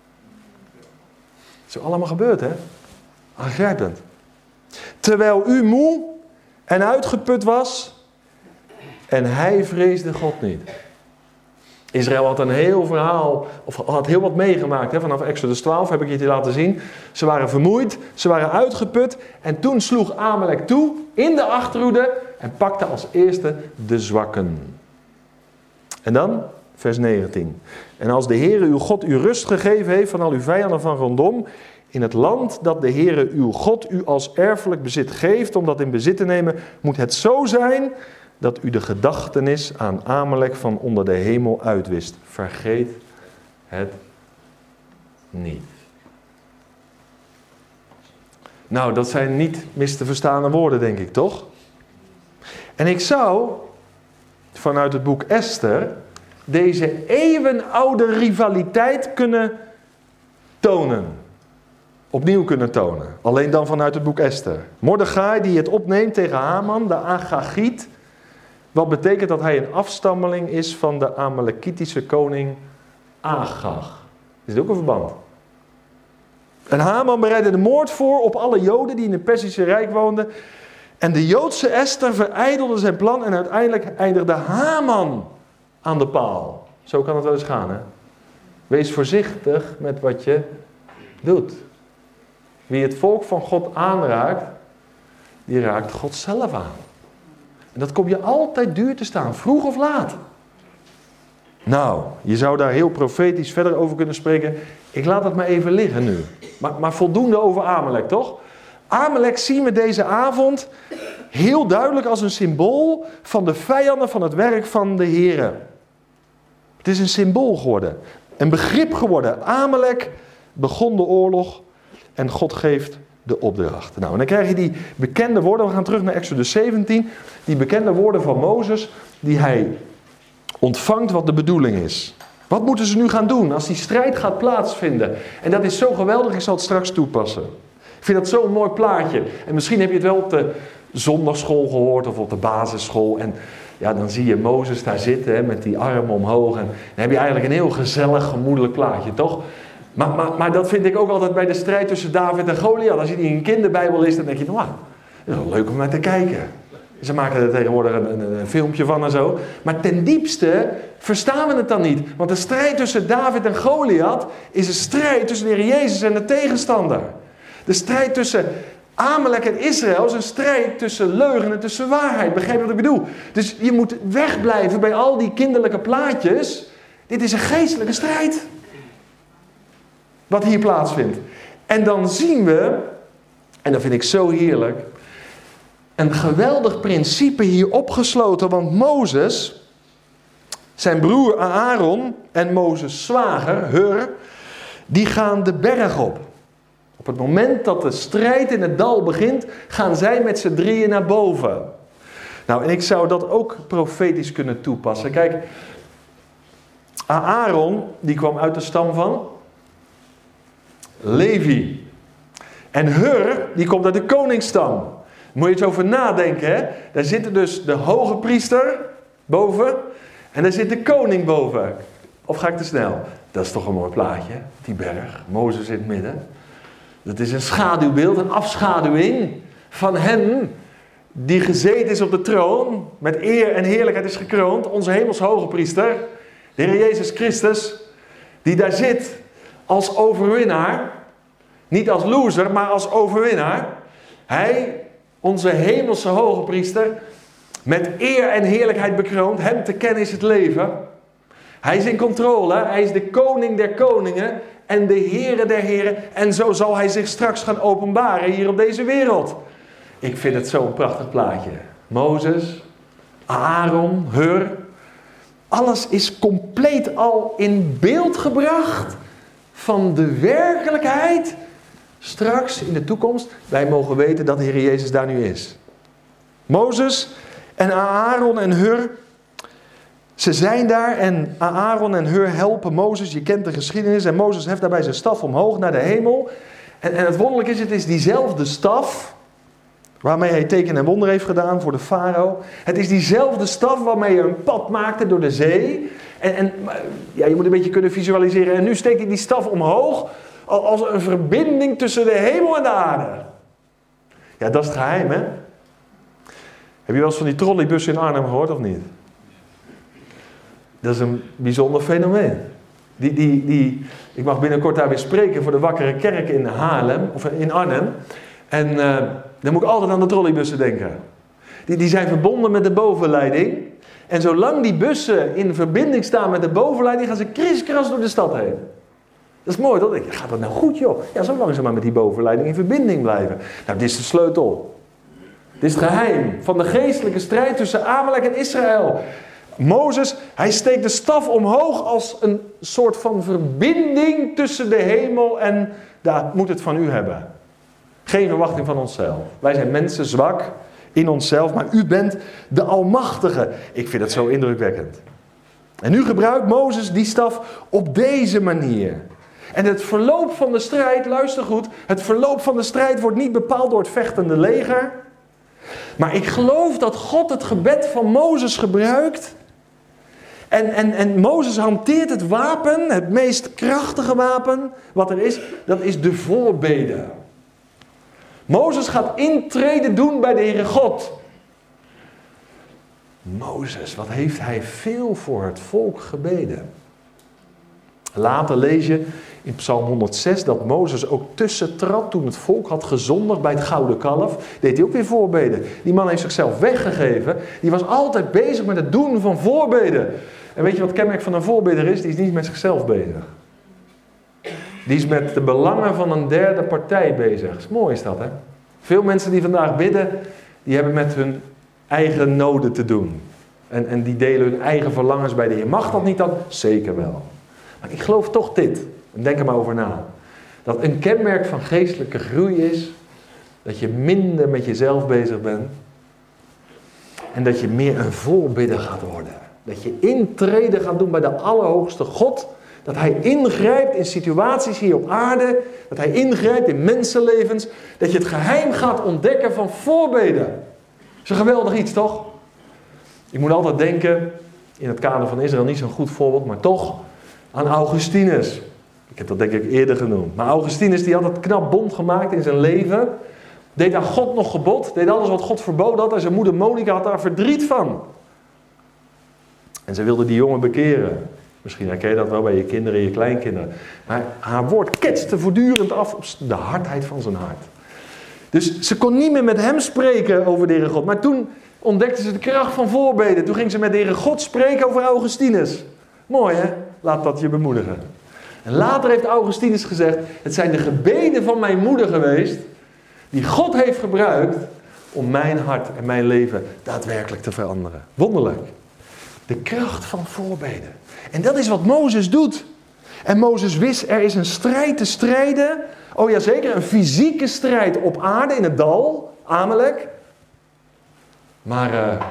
Speaker 1: is allemaal gebeurd, hè? Aangrijpend. Terwijl u moe en uitgeput was en hij vreesde God niet. Israël had een heel verhaal, of had heel wat meegemaakt. Hè? Vanaf Exodus 12 heb ik je laten zien. Ze waren vermoeid, ze waren uitgeput. En toen sloeg Amalek toe in de achterhoede en pakte als eerste de zwakken. En dan, vers 19. En als de Heere uw God u rust gegeven heeft van al uw vijanden van rondom, in het land dat de Heere uw God u als erfelijk bezit geeft, om dat in bezit te nemen, moet het zo zijn dat u de gedachtenis aan Amalek van onder de hemel uitwist. Vergeet het niet. Nou, dat zijn niet mis te verstaande woorden, denk ik, toch? En ik zou, vanuit het boek Esther, deze eeuwenoude rivaliteit kunnen tonen. Opnieuw kunnen tonen. Alleen dan vanuit het boek Esther. Mordechai die het opneemt tegen Haman, de Agagiet. Wat betekent dat hij een afstammeling is van de Amalekitische koning Agag. Is dit ook een verband? En Haman bereidde de moord voor op alle Joden die in het Perzische Rijk woonden. En de Joodse Esther verijdelde zijn plan en uiteindelijk eindigde Haman aan de paal. Zo kan het wel eens gaan, hè? Wees voorzichtig met wat je doet. Wie het volk van God aanraakt, die raakt God zelf aan. En dat komt je altijd duur te staan, vroeg of laat. Nou, je zou daar heel profetisch verder over kunnen spreken. Ik laat het maar even liggen nu. Maar voldoende over Amalek, toch? Amalek zien we deze avond heel duidelijk als een symbool van de vijanden van het werk van de Here. Het is een symbool geworden. Een begrip geworden. Amalek begon de oorlog en God geeft de opdracht. Nou, en dan krijg je die bekende woorden. We gaan terug naar Exodus 17. Die bekende woorden van Mozes die hij ontvangt wat de bedoeling is. Wat moeten ze nu gaan doen als die strijd gaat plaatsvinden? En dat is zo geweldig, ik zal het straks toepassen. Ik vind dat zo'n mooi plaatje. En misschien heb je het wel op de zondagschool gehoord of op de basisschool. En ja, dan zie je Mozes daar zitten hè, met die armen omhoog. En dan heb je eigenlijk een heel gezellig, gemoedelijk plaatje, toch? Maar dat vind ik ook altijd bij de strijd tussen David en Goliath. Als je die in een kinderbijbel leest, dan denk je, nou, dat is wel leuk om naar te kijken. Ze maken er tegenwoordig een filmpje van en zo. Maar ten diepste verstaan we het dan niet. Want de strijd tussen David en Goliath is een strijd tussen de Heer Jezus en de tegenstander. De strijd tussen Amalek en Israël is een strijd tussen leugen en tussen waarheid. Begrijp je wat ik bedoel? Dus je moet wegblijven bij al die kinderlijke plaatjes. Dit is een geestelijke strijd. Wat hier plaatsvindt. En dan zien we, en dat vind ik zo heerlijk, een geweldig principe hier opgesloten. Want Mozes, zijn broer Aaron en Mozes' zwager Hur, die gaan de berg op. Op het moment dat de strijd in het dal begint, gaan zij met z'n drieën naar boven. Nou, en ik zou dat ook profetisch kunnen toepassen. Kijk, Aaron, die kwam uit de stam van Levi. En Hur, die komt uit de koningsstam. Moet je eens over nadenken, hè? Daar zit dus de hoge priester boven en daar zit de koning boven. Of ga ik te snel? Dat is toch een mooi plaatje, die berg. Mozes in het midden. Dat is een schaduwbeeld, een afschaduwing van hem die gezeten is op de troon, met eer en heerlijkheid is gekroond. Onze hemels hoge priester, de Heer Jezus Christus, die daar zit als overwinnaar. Niet als loser, maar als overwinnaar. Hij, onze hemelse hoge priester, met eer en heerlijkheid bekroond. Hem te kennen is het leven. Hij is in controle. Hij is de koning der koningen en de Heere der heren. En zo zal hij zich straks gaan openbaren hier op deze wereld. Ik vind het zo'n prachtig plaatje. Mozes, Aaron, Hur. Alles is compleet al in beeld gebracht van de werkelijkheid. Straks in de toekomst, wij mogen weten dat de Heer Jezus daar nu is. Mozes en Aaron en Hur, ze zijn daar en Aaron en Hur helpen Mozes. Je kent de geschiedenis en Mozes heft daarbij zijn staf omhoog naar de hemel. En het wonderlijke is, het is diezelfde staf waarmee hij teken en wonder heeft gedaan voor de farao. Het is diezelfde staf waarmee hij een pad maakte door de zee. En ja, je moet een beetje kunnen visualiseren. En nu steekt hij die staf omhoog als een verbinding tussen de hemel en de aarde. Ja, dat is het geheim, hè? Heb je wel eens van die trolleybussen in Arnhem gehoord of niet? Dat is een bijzonder fenomeen. Ik mag binnenkort daar weer spreken voor de Wakkere Kerk in Haarlem, of in Arnhem. En dan moet ik altijd aan de trolleybussen denken. Die zijn verbonden met de bovenleiding. En zolang die bussen in verbinding staan met de bovenleiding, gaan ze kriskras door de stad heen. Dat is mooi, toch? Gaat dat nou goed, joh? Ja, zolang ze maar met die bovenleiding in verbinding blijven. Nou, dit is de sleutel. Dit is het geheim van de geestelijke strijd tussen Amalek en Israël. Mozes, hij steekt de staf omhoog als een soort van verbinding tussen de hemel en daar moet het van u hebben. Geen verwachting van onszelf. Wij zijn mensen zwak in onszelf, maar u bent de Almachtige. Ik vind het zo indrukwekkend. En nu gebruikt Mozes die staf op deze manier. En het verloop van de strijd, luister goed, het verloop van de strijd wordt niet bepaald door het vechtende leger. Maar ik geloof dat God het gebed van Mozes gebruikt. En Mozes hanteert het wapen, het meest krachtige wapen wat er is, dat is de voorbede. Mozes gaat intrede doen bij de Heere God. Mozes, wat heeft hij veel voor het volk gebeden. Later lees je in Psalm 106 dat Mozes ook tussentrad toen het volk had gezondigd bij het gouden kalf. Deed hij ook weer voorbeden. Die man heeft zichzelf weggegeven. Die was altijd bezig met het doen van voorbeden. En weet je wat het kenmerk van een voorbidder is? Die is niet met zichzelf bezig. Die is met de belangen van een derde partij bezig. Mooi is dat, hè? Veel mensen die vandaag bidden, die hebben met hun eigen noden te doen. En die delen hun eigen verlangens bij de Heer. Mag dat niet dan? Zeker wel. Maar ik geloof toch dit. En denk er maar over na. Dat een kenmerk van geestelijke groei is dat je minder met jezelf bezig bent. En dat je meer een voorbidder gaat worden. Dat je intrede gaat doen bij de Allerhoogste God. Dat hij ingrijpt in situaties hier op aarde. Dat hij ingrijpt in mensenlevens. Dat je het geheim gaat ontdekken van voorbeden. Dat is een geweldig iets, toch? Ik moet altijd denken, in het kader van Israël niet zo'n goed voorbeeld, maar toch, aan Augustinus. Ik heb dat denk ik eerder genoemd. Maar Augustinus die had het knap bond gemaakt in zijn leven. Deed aan God nog gebod. Deed alles wat God verboden had. En zijn moeder Monica had daar verdriet van. En ze wilde die jongen bekeren. Misschien herken je dat wel bij je kinderen en je kleinkinderen. Maar haar woord ketste voortdurend af op de hardheid van zijn hart. Dus ze kon niet meer met hem spreken over de Heere God. Maar toen ontdekte ze de kracht van voorbeden. Toen ging ze met de Heere God spreken over Augustinus. Mooi hè? Laat dat je bemoedigen. En later heeft Augustinus gezegd, het zijn de gebeden van mijn moeder geweest, die God heeft gebruikt om mijn hart en mijn leven daadwerkelijk te veranderen. Wonderlijk. De kracht van voorbeden. En dat is wat Mozes doet. En Mozes wist, er is een strijd te strijden. Oh ja, zeker, een fysieke strijd op aarde in het dal, Amalek. Maar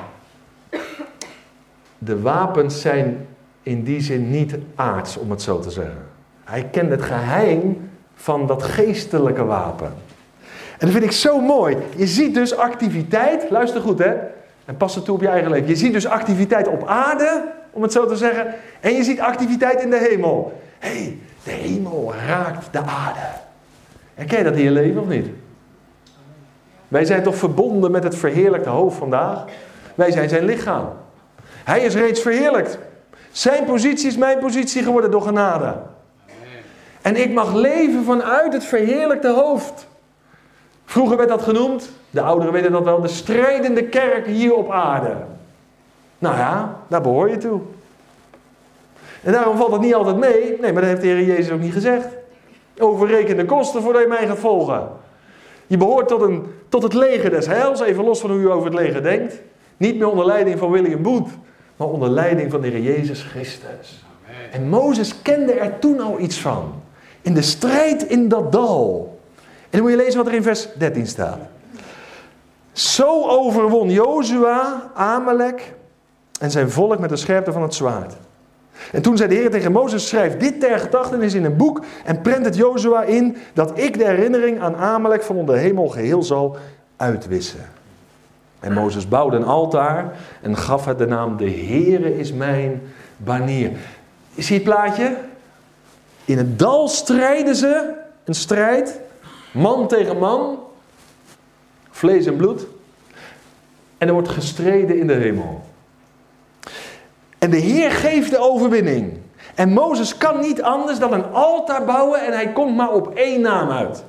Speaker 1: de wapens zijn in die zin niet aards, om het zo te zeggen. Hij kent het geheim van dat geestelijke wapen. En dat vind ik zo mooi. Je ziet dus activiteit, luister goed hè, en pas het toe op je eigen leven. Je ziet dus activiteit op aarde, om het zo te zeggen, en je ziet activiteit in de hemel. Hé, de hemel raakt de aarde. Herken je dat in je leven of niet? Wij zijn toch verbonden met het verheerlijkte hoofd vandaag? Wij zijn zijn lichaam. Hij is reeds verheerlijkt. Zijn positie is mijn positie geworden door genade. En ik mag leven vanuit het verheerlijkte hoofd. Vroeger werd dat genoemd, de ouderen weten dat wel, de strijdende kerk hier op aarde. Nou ja, daar behoor je toe. En daarom valt het niet altijd mee. Nee, maar dat heeft de Heer Jezus ook niet gezegd. Overreken de kosten voordat je mij gaat volgen. Je behoort tot het leger des heils, even los van hoe u over het leger denkt. Niet meer onder leiding van William Booth, maar onder leiding van de Heer Jezus Christus. Amen. En Mozes kende er toen al iets van. In de strijd in dat dal. En dan moet je lezen wat er in vers 13 staat. Zo overwon Jozua Amalek en zijn volk met de scherpte van het zwaard. En toen zei de Heer tegen Mozes, schrijf dit ter gedachtenis in een boek en prent het Jozua in, dat ik de herinnering aan Amalek van onder de hemel geheel zal uitwissen. En Mozes bouwde een altaar en gaf het de naam, de Heere is mijn banier. Zie je het plaatje? In het dal strijden ze, een strijd, man tegen man, vlees en bloed. En er wordt gestreden in de hemel. En de Heer geeft de overwinning. En Mozes kan niet anders dan een altaar bouwen en hij komt maar op één naam uit.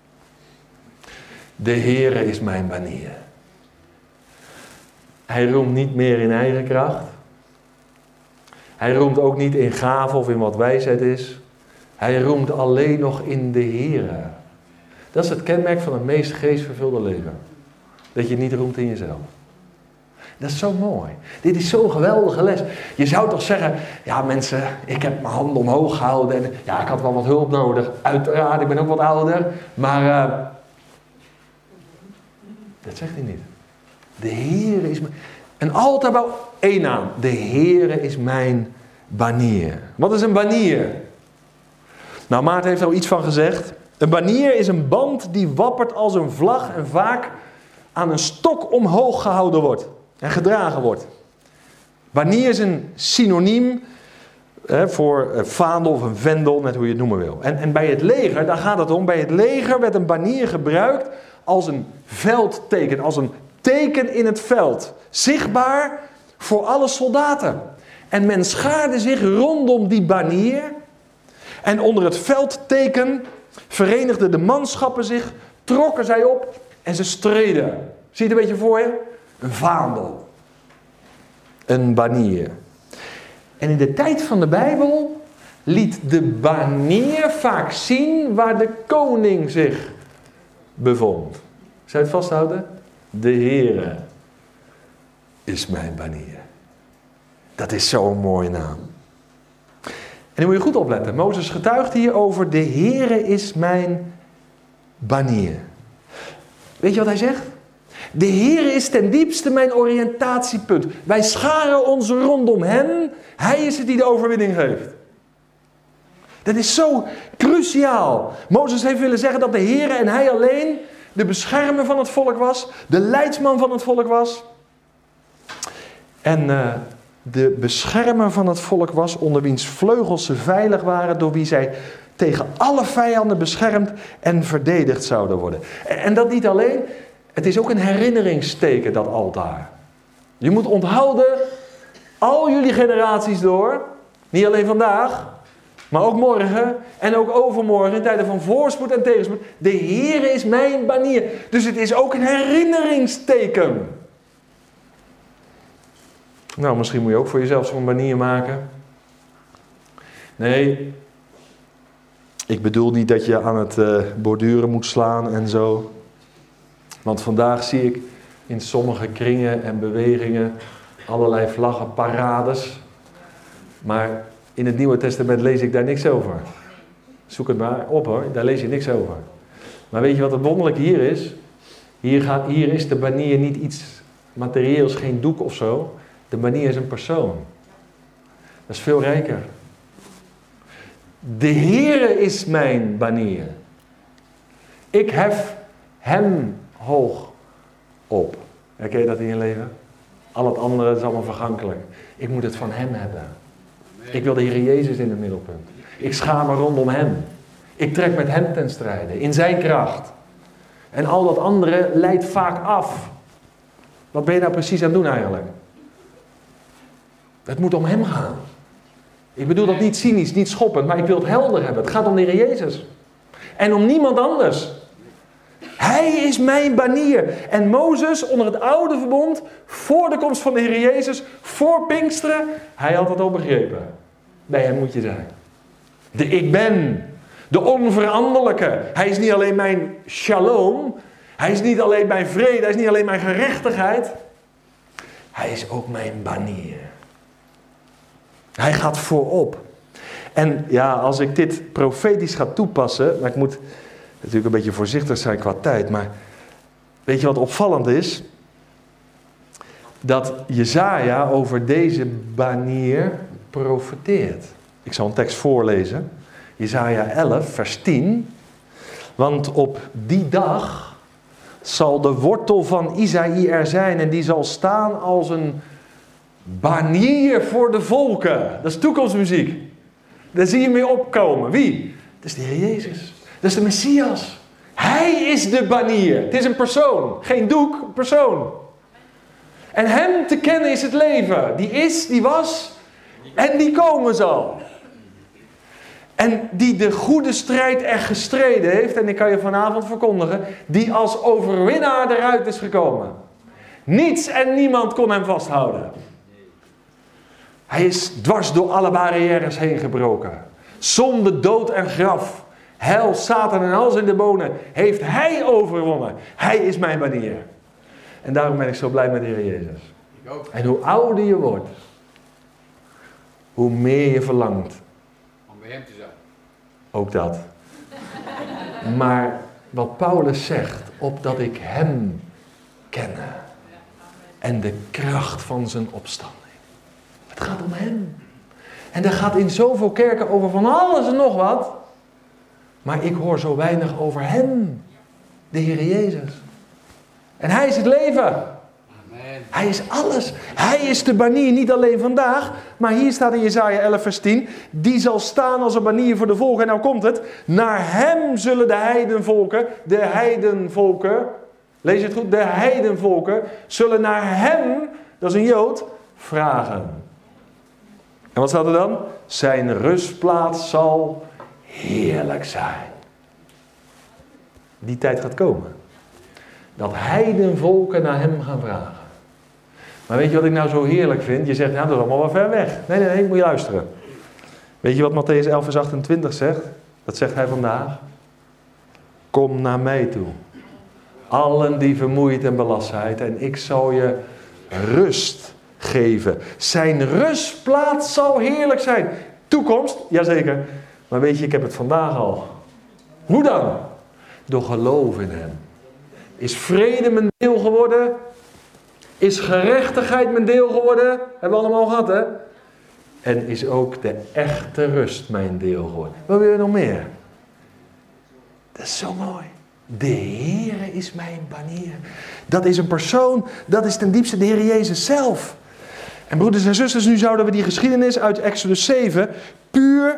Speaker 1: De Heere is mijn banier. Hij roemt niet meer in eigen kracht. Hij roemt ook niet in gave of in wat wijsheid is. Hij roemt alleen nog in de Heere. Dat is het kenmerk van het meest geestvervulde leven. Dat je niet roemt in jezelf. Dat is zo mooi. Dit is zo'n geweldige les. Je zou toch zeggen, ja mensen, ik heb mijn handen omhoog gehouden. En ja, ik had wel wat hulp nodig. Uiteraard, ik ben ook wat ouder. Maar dat zegt hij niet. De Heere is mijn... Een altaarbouw, één naam. De Heere is mijn banier. Wat is een banier? Nou, Maarten heeft er al iets van gezegd. Een banier is een band die wappert als een vlag en vaak aan een stok omhoog gehouden wordt en gedragen wordt. Banier is een synoniem voor vaandel of een vendel, net hoe je het noemen wil. En bij het leger, daar gaat het om, bij het leger werd een banier gebruikt als een veldteken, als een teken in het veld. Zichtbaar voor alle soldaten. En men schaarde zich rondom die banier. En onder het veldteken verenigden de manschappen zich, trokken zij op en ze streden. Zie je het een beetje voor je? Een vaandel. Een banier. En in de tijd van de Bijbel liet de banier vaak zien waar de koning zich bevond. Zou je het vasthouden? De Heere is mijn banier. Dat is zo'n mooie naam. En dan moet je goed opletten. Mozes getuigt hier over de Heere is mijn banier. Weet je wat hij zegt? De Heere is ten diepste mijn oriëntatiepunt. Wij scharen ons rondom hem. Hij is het die de overwinning geeft. Dat is zo cruciaal. Mozes heeft willen zeggen dat de Heere en hij alleen de beschermer van het volk was. De leidsman van het volk was. En de beschermer van het volk was onder wiens vleugels ze veilig waren. Door wie zij tegen alle vijanden beschermd en verdedigd zouden worden. En dat niet alleen, het is ook een herinneringsteken, dat altaar. Je moet onthouden, al jullie generaties door, niet alleen vandaag, maar ook morgen en ook overmorgen, in tijden van voorspoed en tegenspoed. De Heer is mijn banier. Dus het is ook een herinneringsteken. Nou, misschien moet je ook voor jezelf zo'n banier maken. Nee, ik bedoel niet dat je aan het borduren moet slaan en zo. Want vandaag zie ik in sommige kringen en bewegingen allerlei vlaggenparades. Maar in het Nieuwe Testament lees ik daar niks over. Zoek het maar op hoor, daar lees je niks over. Maar weet je wat het wonderlijke hier is? Hier is de banier niet iets materieels, geen doek of zo. De banier is een persoon. Dat is veel rijker. De Heere is mijn banier. Ik hef hem hoog op. Herken je dat in je leven? Al het andere is allemaal vergankelijk. Ik moet het van hem hebben. Ik wil de Heer Jezus in het middelpunt. Ik schaar me rondom hem. Ik trek met hem ten strijde. In zijn kracht. En al dat andere leidt vaak af. Wat ben je nou precies aan het doen eigenlijk? Het moet om hem gaan. Ik bedoel dat niet cynisch, niet schoppend, maar ik wil het helder hebben. Het gaat om de Heer Jezus. En om niemand anders. Hij is mijn banier. En Mozes onder het oude verbond, voor de komst van de Heer Jezus, voor Pinksteren, hij had het al begrepen. Bij hem moet je zijn. De ik ben. De onveranderlijke. Hij is niet alleen mijn shalom. Hij is niet alleen mijn vrede. Hij is niet alleen mijn gerechtigheid. Hij is ook mijn banier. Hij gaat voorop. En ja, als ik dit profetisch ga toepassen, maar ik moet natuurlijk een beetje voorzichtig zijn qua tijd, maar weet je wat opvallend is? Dat Jesaja over deze banier profeteert. Ik zal een tekst voorlezen. Jesaja 11, vers 10. Want op die dag zal de wortel van Isaïe er zijn en die zal staan als een banier voor de volken. Dat is toekomstmuziek. Daar zie je mee opkomen. Wie? Dat is de Heer Jezus. Dat is de Messias. Hij is de banier. Het is een persoon. Geen doek, een persoon. En hem te kennen is het leven. Die is, die was en die komen zal. En die de goede strijd echt gestreden heeft. En ik kan je vanavond verkondigen. Die als overwinnaar eruit is gekomen. Niets en niemand kon hem vasthouden. Hij is dwars door alle barrières heen gebroken. Zonde, dood en graf. Hel, Satan en alles in de bonen. Heeft hij overwonnen. Hij is mijn banier. En daarom ben ik zo blij met de Heer Jezus. En hoe ouder je wordt. Hoe meer je verlangt.
Speaker 3: Om bij hem te zijn.
Speaker 1: Ook dat. Maar wat Paulus zegt. Opdat ik hem kenne. En de kracht van zijn opstanding. Het gaat om hem. En daar gaat in zoveel kerken over van alles en nog wat. Maar ik hoor zo weinig over hem. De Heer Jezus. En hij is het leven.
Speaker 3: Amen.
Speaker 1: Hij is alles. Hij is de banier, niet alleen vandaag. Maar hier staat in Jesaja 11 vers 10. Die zal staan als een banier voor de volken. En nou komt het. Naar hem zullen de heidenvolken. Lees je het goed? De heidenvolken zullen naar hem, dat is een Jood, vragen. En wat staat er dan? Zijn rustplaats zal heerlijk zijn. Die tijd gaat komen. Dat heidenvolken naar hem gaan vragen. Maar weet je wat ik nou zo heerlijk vind? Je zegt, nou dat is allemaal wel ver weg. Nee, moet je luisteren. Weet je wat Mattheüs 11 vers 28 zegt? Dat zegt hij vandaag. Kom naar mij toe. Allen die vermoeid en belast zijn. En ik zal je rust geven. Zijn rustplaats zal heerlijk zijn. Toekomst? Jazeker. Maar weet je, ik heb het vandaag al. Hoe dan? Door geloof in hem. Is vrede mijn deel geworden? Is gerechtigheid mijn deel geworden? Hebben we allemaal gehad, hè? En is ook de echte rust mijn deel geworden. Wat wil je nog meer? Dat is zo mooi. De Heere is mijn banier. Dat is een persoon, dat is ten diepste de Heer Jezus zelf. En broeders en zusters, nu zouden we die geschiedenis uit Exodus 7 puur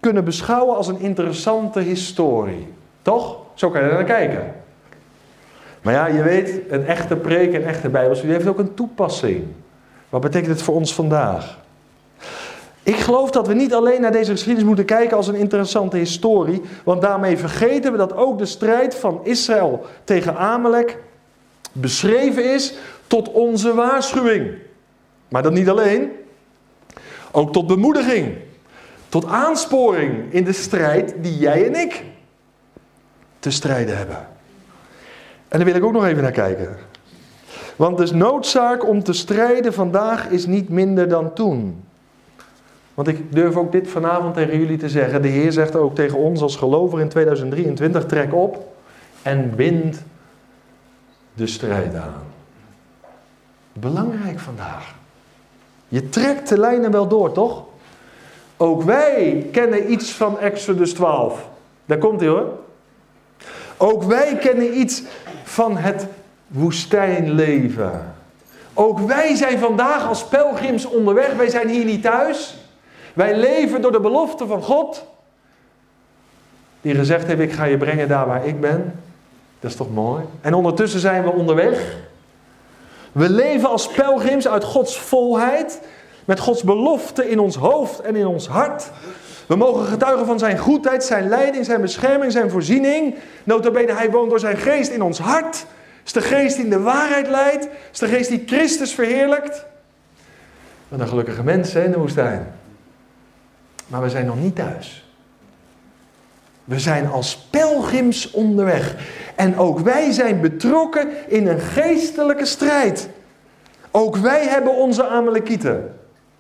Speaker 1: kunnen beschouwen als een interessante historie. Toch? Zo kan je er naar kijken. Maar ja, je weet, een echte preek, een echte Bijbelstudie heeft ook een toepassing. Wat betekent het voor ons vandaag? Ik geloof dat we niet alleen naar deze geschiedenis moeten kijken als een interessante historie, want daarmee vergeten we dat ook de strijd van Israël tegen Amalek beschreven is tot onze waarschuwing. Maar dat niet alleen, ook tot bemoediging, tot aansporing in de strijd die jij en ik te strijden hebben. En daar wil ik ook nog even naar kijken. Want de noodzaak om te strijden vandaag is niet minder dan toen. Want ik durf ook dit vanavond tegen jullie te zeggen. De Heer zegt ook tegen ons als gelovigen in 2023, trek op en bind de strijd aan. Belangrijk vandaag. Je trekt de lijnen wel door, toch? Ook wij kennen iets van Exodus 12. Daar komt hij hoor. Ook wij kennen iets van het woestijnleven. Ook wij zijn vandaag als pelgrims onderweg. Wij zijn hier niet thuis. Wij leven door de belofte van God. Die gezegd heeft, ik ga je brengen daar waar ik ben. Dat is toch mooi? En ondertussen zijn we onderweg. We leven als pelgrims uit Gods volheid. Met Gods belofte in ons hoofd en in ons hart. We mogen getuigen van zijn goedheid, zijn leiding, zijn bescherming, zijn voorziening. Nota bene, hij woont door zijn geest in ons hart. Het is de geest die in de waarheid leidt. Het is de geest die Christus verheerlijkt. Wat een gelukkige mensen in de woestijn. Maar we zijn nog niet thuis. We zijn als pelgrims onderweg. En ook wij zijn betrokken in een geestelijke strijd. Ook wij hebben onze Amalekieten.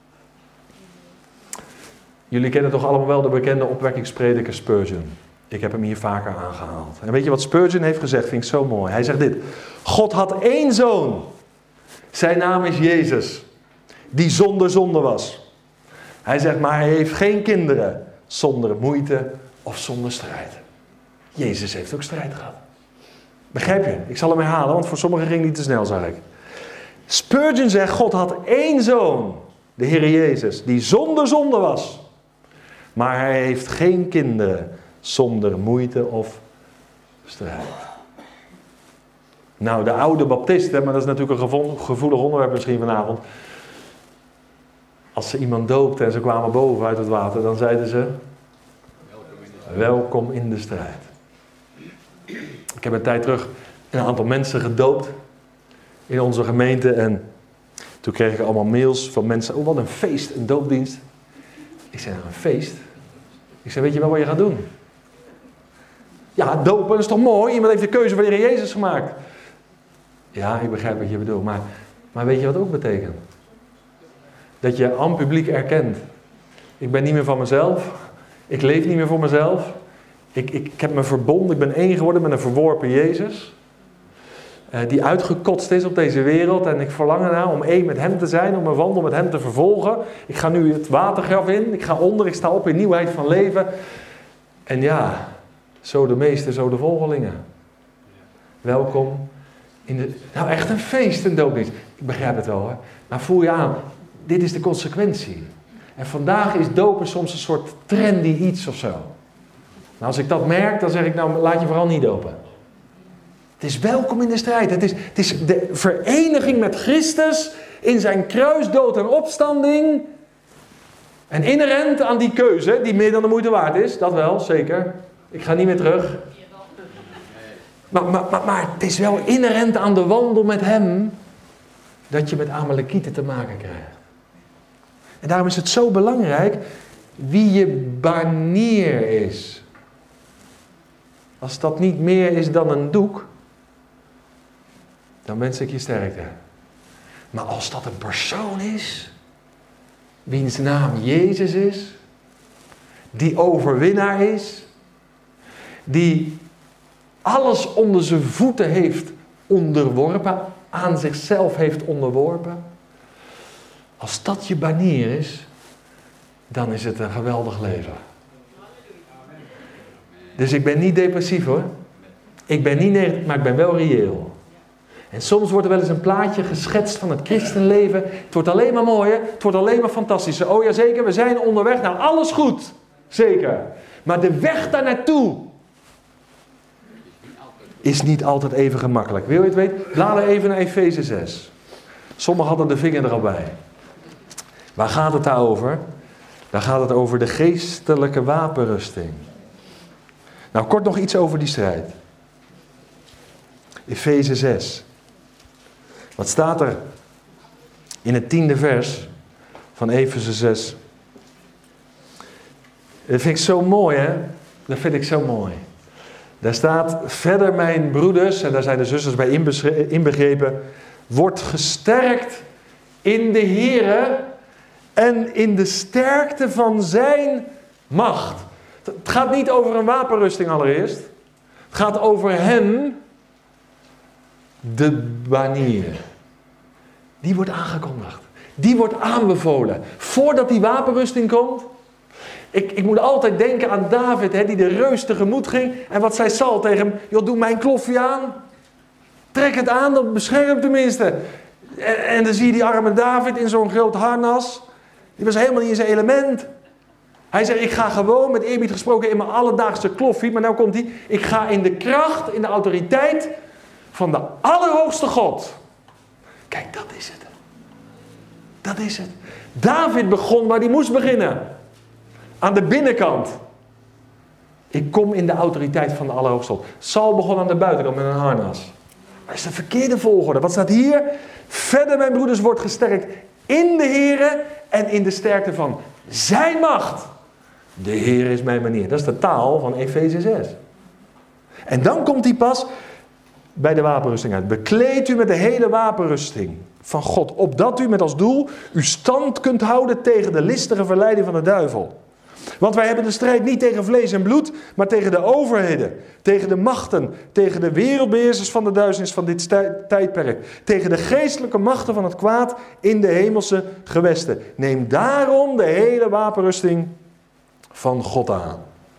Speaker 1: Jullie kennen toch allemaal wel de bekende opwekkingsprediker Spurgeon. Ik heb hem hier vaker aangehaald. En weet je wat Spurgeon heeft gezegd? Vind ik zo mooi. Hij zegt dit. God had één zoon. Zijn naam is Jezus. Die zonder zonde was. Hij zegt, maar hij heeft geen kinderen zonder moeite of zonder strijd. Jezus heeft ook strijd gehad. Begrijp je? Ik zal hem herhalen, want voor sommigen ging het niet te snel, zag ik. Spurgeon zegt, God had één zoon, de Heer Jezus, die zonder zonde was. Maar hij heeft geen kinderen zonder moeite of strijd. Nou, de oude baptisten, maar dat is natuurlijk een gevoelig onderwerp misschien vanavond. Als ze iemand doopten en ze kwamen boven uit het water, dan zeiden ze, welkom in de strijd. Ik heb een tijd terug een aantal mensen gedoopt in onze gemeente. En toen kreeg ik allemaal mails van mensen, oh wat een feest, een doopdienst. Ik zei, nou een feest? Ik zei, weet je wel wat je gaat doen? Ja, dopen, dat is toch mooi? Iemand heeft de keuze van de Heer Jezus gemaakt. Ja, ik begrijp wat je bedoelt. Maar weet je wat ook betekent? Dat je aan publiek erkent. Ik ben niet meer van mezelf. Ik leef niet meer voor mezelf. Ik heb me verbonden. Ik ben één geworden met een verworpen Jezus. Die uitgekotst is op deze wereld. En ik verlang ernaar om één met hem te zijn. Om mijn wandel met hem te vervolgen. Ik ga nu het watergraf in. Ik ga onder. Ik sta op in nieuwheid van leven. En ja, zo de meesten, zo de volgelingen. Welkom in de... Nou echt een feest, een doopdienst. Ik begrijp het wel hoor. Maar voel je aan. Dit is de consequentie. En vandaag is dopen soms een soort trendy iets of zo. Nou, als ik dat merk, dan zeg ik, nou, laat je vooral niet dopen. Het is welkom in de strijd. Het is de vereniging met Christus in zijn kruisdood en opstanding. En inherent aan die keuze, die meer dan de moeite waard is, dat wel, zeker. Ik ga niet meer terug. Maar het is wel inherent aan de wandel met hem, dat je met Amalekieten te maken krijgt. En daarom is het zo belangrijk wie je banier is. Als dat niet meer is dan een doek, dan wens ik je sterkte. Maar als dat een persoon is, wiens naam Jezus is, die overwinnaar is, die alles onder zijn voeten heeft onderworpen, aan zichzelf heeft onderworpen. Als dat je banier is, dan is het een geweldig leven. Dus ik ben niet depressief hoor. Ik ben niet negatief, maar ik ben wel reëel. En soms wordt er wel eens een plaatje geschetst van het christenleven. Het wordt alleen maar mooier, het wordt alleen maar fantastischer. Oh ja zeker, we zijn onderweg naar alles goed. Zeker. Maar de weg daar naartoe is niet altijd even gemakkelijk. Wil je het weten? Blader even naar Efeze 6. Sommigen hadden de vinger er al bij. Waar gaat het daarover? Daar gaat het over de geestelijke wapenrusting. Nou, kort nog iets over die strijd. Efeze 6. Wat staat er in het 10e vers van Efeze 6? Dat vind ik zo mooi, hè? Dat vind ik zo mooi. Daar staat verder, mijn broeders, en daar zijn de zusters bij inbegrepen, wordt gesterkt in de Here en in de sterkte van zijn macht. Het gaat niet over een wapenrusting allereerst. Het gaat over hem, de banier. Die wordt aangekondigd. Die wordt aanbevolen. Voordat die wapenrusting komt. Ik moet altijd denken aan David, hè, die de reus tegemoet ging. En wat zei Saul tegen hem? Joh, doe mijn kloffie aan. Trek het aan, dat beschermt tenminste. En dan zie je die arme David in zo'n groot harnas. Die was helemaal niet in zijn element. Hij zegt, ik ga gewoon, met eerbied gesproken, in mijn alledaagse kloffie. Maar nou komt hij. Ik ga in de kracht, in de autoriteit van de Allerhoogste God. Kijk, dat is het. Dat is het. David begon waar hij moest beginnen. Aan de binnenkant. Ik kom in de autoriteit van de Allerhoogste God. Saul begon aan de buitenkant met een harnas. Dat is de verkeerde volgorde. Wat staat hier? Verder, mijn broeders, wordt gesterkt in de Here en in de sterkte van zijn macht. De Heer is mijn manier. Dat is de taal van Efeze 6. En dan komt hij pas bij de wapenrusting uit. Bekleed u met de hele wapenrusting van God. Opdat u met als doel uw stand kunt houden tegen de listige verleiding van de duivel. Want wij hebben de strijd niet tegen vlees en bloed, maar tegen de overheden, tegen de machten, tegen de wereldbeheersers van de duisternis van dit tijdperk, tegen de geestelijke machten van het kwaad in de hemelse gewesten. Neem daarom de hele wapenrusting van God aan.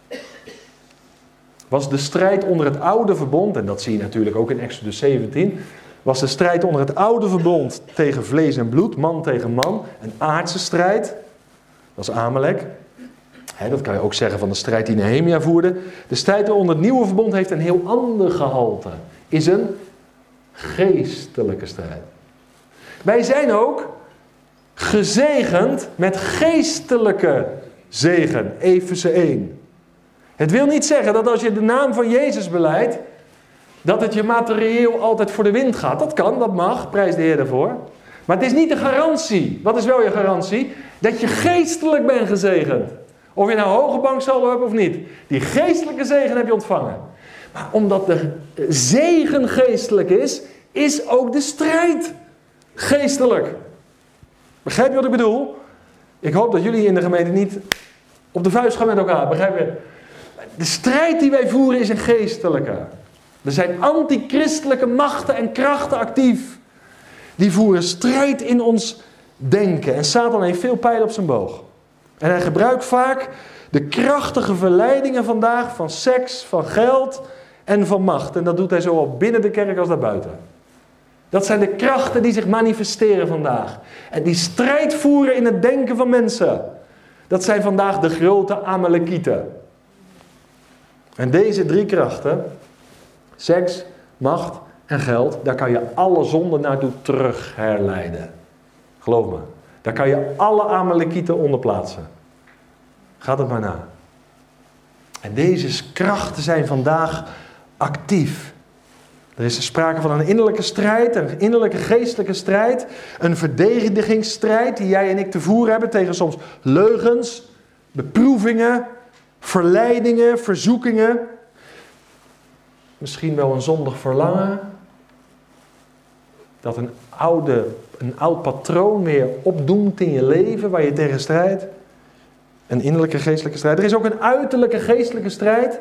Speaker 1: Was de strijd onder het oude verbond, en dat zie je natuurlijk ook in Exodus 17, was de strijd onder het oude verbond tegen vlees en bloed, man tegen man, een aardse strijd, dat is Amalek. Dat kan je ook zeggen van de strijd die Nehemia voerde. De strijd onder het nieuwe verbond heeft een heel ander gehalte. Is een geestelijke strijd. Wij zijn ook gezegend met geestelijke zegen. Efeze 1. Het wil niet zeggen dat als je de naam van Jezus belijdt, dat het je materieel altijd voor de wind gaat. Dat kan, dat mag, prijs de Heer daarvoor. Maar het is niet de garantie. Wat is wel je garantie? Dat je geestelijk bent gezegend. Of je nou hoge banksaldo hebt of niet. Die geestelijke zegen heb je ontvangen. Maar omdat de zegen geestelijk is ook de strijd geestelijk. Begrijp je wat ik bedoel? Ik hoop dat jullie in de gemeente niet op de vuist gaan met elkaar. Begrijp je? De strijd die wij voeren is een geestelijke. Er zijn antichristelijke machten en krachten actief. Die voeren strijd in ons denken. En Satan heeft veel pijlen op zijn boog. En hij gebruikt vaak de krachtige verleidingen vandaag van seks, van geld en van macht. En dat doet hij zowel binnen de kerk als daarbuiten. Dat zijn de krachten die zich manifesteren vandaag. En die strijd voeren in het denken van mensen. Dat zijn vandaag de grote Amalekieten. En deze drie krachten, seks, macht en geld, daar kan je alle zonden naartoe terug herleiden. Geloof me. Daar kan je alle Amalekieten onder plaatsen. Gaat het maar na. En deze krachten zijn vandaag actief. Er is sprake van een innerlijke strijd, een innerlijke geestelijke strijd. Een verdedigingsstrijd die jij en ik te voeren hebben tegen soms leugens, beproevingen, verleidingen, verzoekingen. Misschien wel een zondig verlangen. Dat een oud patroon weer opdoemt in je leven waar je tegen strijdt. Een innerlijke geestelijke strijd. Er is ook een uiterlijke geestelijke strijd.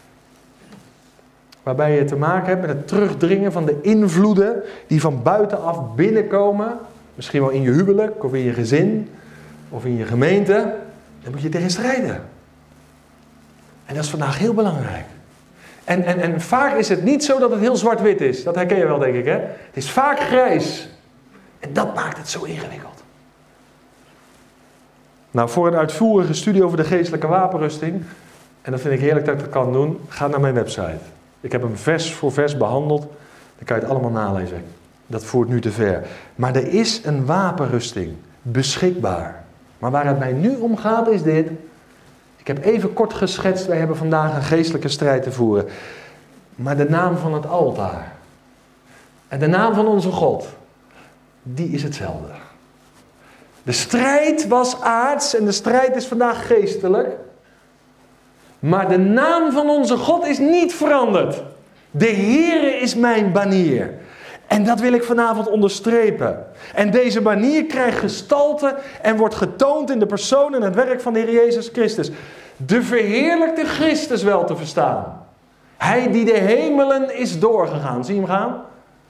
Speaker 1: Waarbij je te maken hebt met het terugdringen van de invloeden die van buitenaf binnenkomen. Misschien wel in je huwelijk of in je gezin of in je gemeente. Daar moet je tegen strijden. En dat is vandaag heel belangrijk. En vaak is het niet zo dat het heel zwart-wit is. Dat herken je wel, denk ik, hè? Het is vaak grijs. En dat maakt het zo ingewikkeld. Nou, voor een uitvoerige studie over de geestelijke wapenrusting, en dat vind ik heerlijk dat ik dat kan doen, ga naar mijn website. Ik heb hem vers voor vers behandeld, dan kan je het allemaal nalezen. Dat voert nu te ver. Maar er is een wapenrusting beschikbaar. Maar waar het mij nu om gaat is dit. Ik heb even kort geschetst, wij hebben vandaag een geestelijke strijd te voeren. Maar de naam van het altaar en de naam van onze God, die is hetzelfde. De strijd was aards en de strijd is vandaag geestelijk. Maar de naam van onze God is niet veranderd. De Heere is mijn banier. En dat wil ik vanavond onderstrepen. En deze banier krijgt gestalte en wordt getoond in de persoon en het werk van de Heer Jezus Christus. De verheerlijkte Christus wel te verstaan. Hij die de hemelen is doorgegaan. Zie je hem gaan?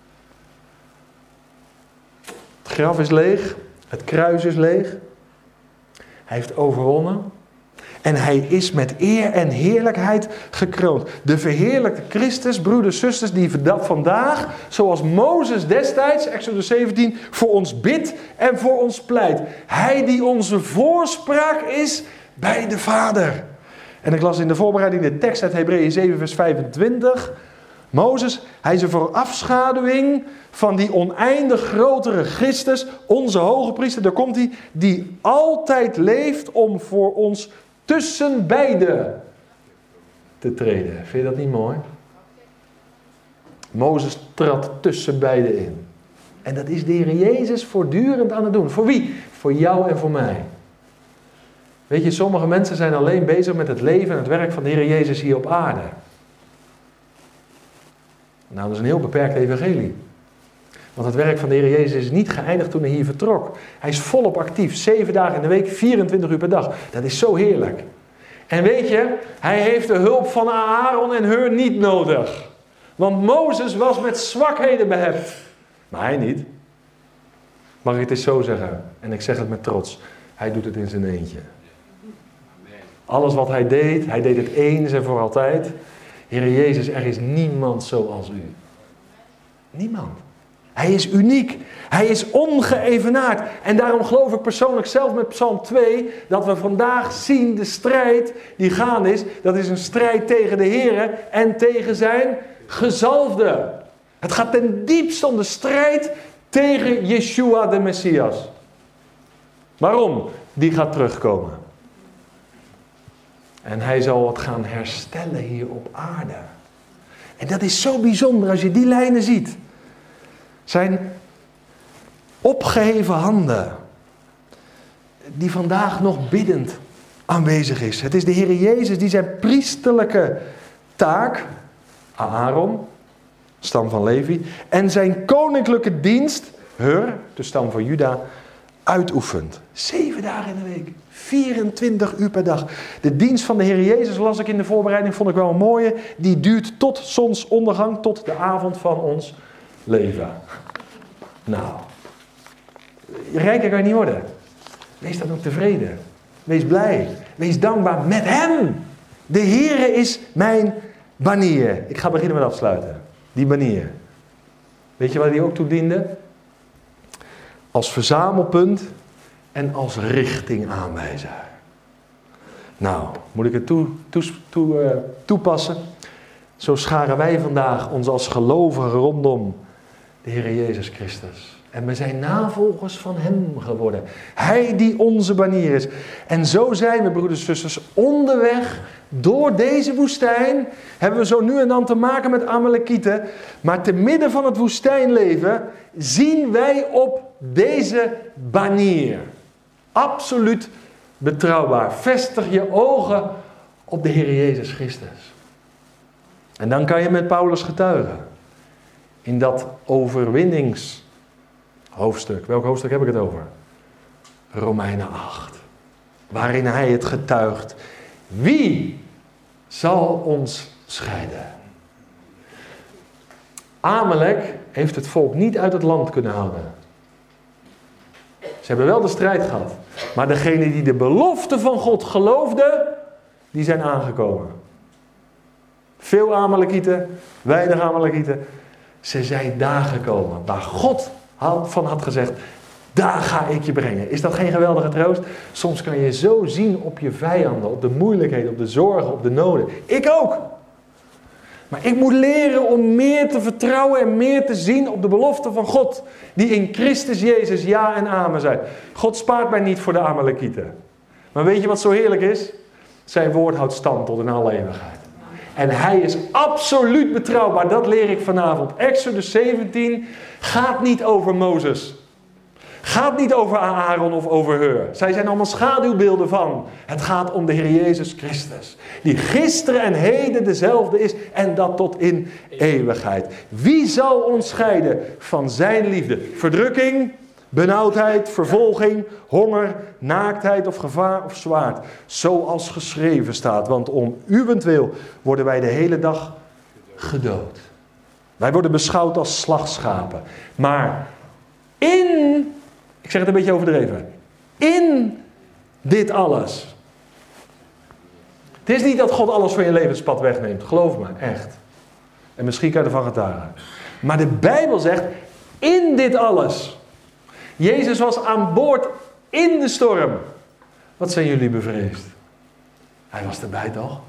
Speaker 1: Het graf is leeg. Het kruis is leeg. Hij heeft overwonnen. En hij is met eer en heerlijkheid gekroond. De verheerlijkte Christus, broeders, zusters, die vandaag, zoals Mozes destijds, Exodus 17, voor ons bidt en voor ons pleit. Hij die onze voorspraak is bij de Vader. En ik las in de voorbereiding de tekst uit Hebreeën 7 vers 25. Mozes, hij is een voorafschaduwing van die oneindig grotere Christus, onze hoge priester, daar komt hij, die altijd leeft om voor ons tussen beide te treden. Vind je dat niet mooi? Mozes trad tussen beide in. En dat is de Heer Jezus voortdurend aan het doen. Voor wie? Voor jou en voor mij. Weet je, sommige mensen zijn alleen bezig met het leven en het werk van de Heer Jezus hier op aarde. Nou, dat is een heel beperkt evangelie. Want het werk van de Heer Jezus is niet geëindigd toen hij hier vertrok. Hij is volop actief, 7 dagen in de week, 24 uur per dag. Dat is zo heerlijk. En weet je, hij heeft de hulp van Aaron en Hur niet nodig. Want Mozes was met zwakheden behept. Maar hij niet. Mag ik het eens zo zeggen? En ik zeg het met trots. Hij doet het in zijn eentje. Alles wat hij deed het eens en voor altijd. Heer Jezus, er is niemand zoals u. Niemand. Hij is uniek. Hij is ongeëvenaard. En daarom geloof ik persoonlijk zelf met Psalm 2... dat we vandaag zien de strijd die gaande is. Dat is een strijd tegen de Heere en tegen zijn gezalfde. Het gaat ten diepste om de strijd tegen Yeshua de Messias. Waarom? Die gaat terugkomen. En hij zal het gaan herstellen hier op aarde. En dat is zo bijzonder als je die lijnen ziet. Zijn opgeheven handen, die vandaag nog biddend aanwezig is. Het is de Heer Jezus die zijn priesterlijke taak, Aaron, stam van Levi, en zijn koninklijke dienst, Hur, de stam van Juda, uitoefent. 7 dagen in de week, 24 uur per dag. De dienst van de Heer Jezus, las ik in de voorbereiding, vond ik wel een mooie, die duurt tot zonsondergang, tot de avond van ons leven. Nou, rijker kan je niet worden. Wees dan ook tevreden. Wees blij. Wees dankbaar met hem. De Heere is mijn banier. Ik ga beginnen met afsluiten. Die banier. Weet je waar die ook toe diende? Als verzamelpunt en als richtingaanwijzer. Nou, moet ik het toepassen? Zo scharen wij vandaag ons als gelovigen rondom de Heer Jezus Christus. En we zijn navolgers van hem geworden. Hij die onze banier is. En zo zijn we, broeders en zusters, onderweg door deze woestijn. Hebben we zo nu en dan te maken met Amalekieten. Maar te midden van het woestijnleven zien wij op deze banier. Absoluut betrouwbaar. Vestig je ogen op de Heer Jezus Christus. En dan kan je met Paulus getuigen. In dat overwinningshoofdstuk. Welk hoofdstuk heb ik het over? Romeinen 8. Waarin hij het getuigt. Wie zal ons scheiden? Amalek heeft het volk niet uit het land kunnen houden. Ze hebben wel de strijd gehad. Maar degenen die de belofte van God geloofden, die zijn aangekomen. Veel Amalekieten, weinig Amalekieten. Ze zijn daar gekomen waar God van had gezegd, Daar ga ik je brengen. Is dat geen geweldige troost? Soms kan je zo zien op je vijanden, op de moeilijkheden, op de zorgen, op de noden. Ik ook. Maar ik moet leren om meer te vertrouwen en meer te zien op de belofte van God. Die in Christus Jezus ja en amen zijn. God spaart mij niet voor de Amalekieten. Maar weet je wat zo heerlijk is? Zijn woord houdt stand tot in alle eeuwigheid. En hij is absoluut betrouwbaar. Dat leer ik vanavond. Exodus 17 gaat niet over Mozes. Gaat niet over Aaron of over Hur. Zij zijn allemaal schaduwbeelden van. Het gaat om de Heer Jezus Christus. Die gisteren en heden dezelfde is. En dat tot in eeuwigheid. Wie zal ons scheiden van zijn liefde? Verdrukking, benauwdheid, vervolging, honger, naaktheid of gevaar of zwaard. Zoals geschreven staat. Want om uwentwil worden wij de hele dag gedood. Wij worden beschouwd als slachtschapen. Maar ik zeg het een beetje overdreven. In dit alles. Het is niet dat God alles van je levenspad wegneemt. Geloof me, echt. En misschien kan je ervan getuigen. Maar de Bijbel zegt, in dit alles. Jezus was aan boord in de storm. Wat zijn jullie bevreesd? Hij was erbij toch?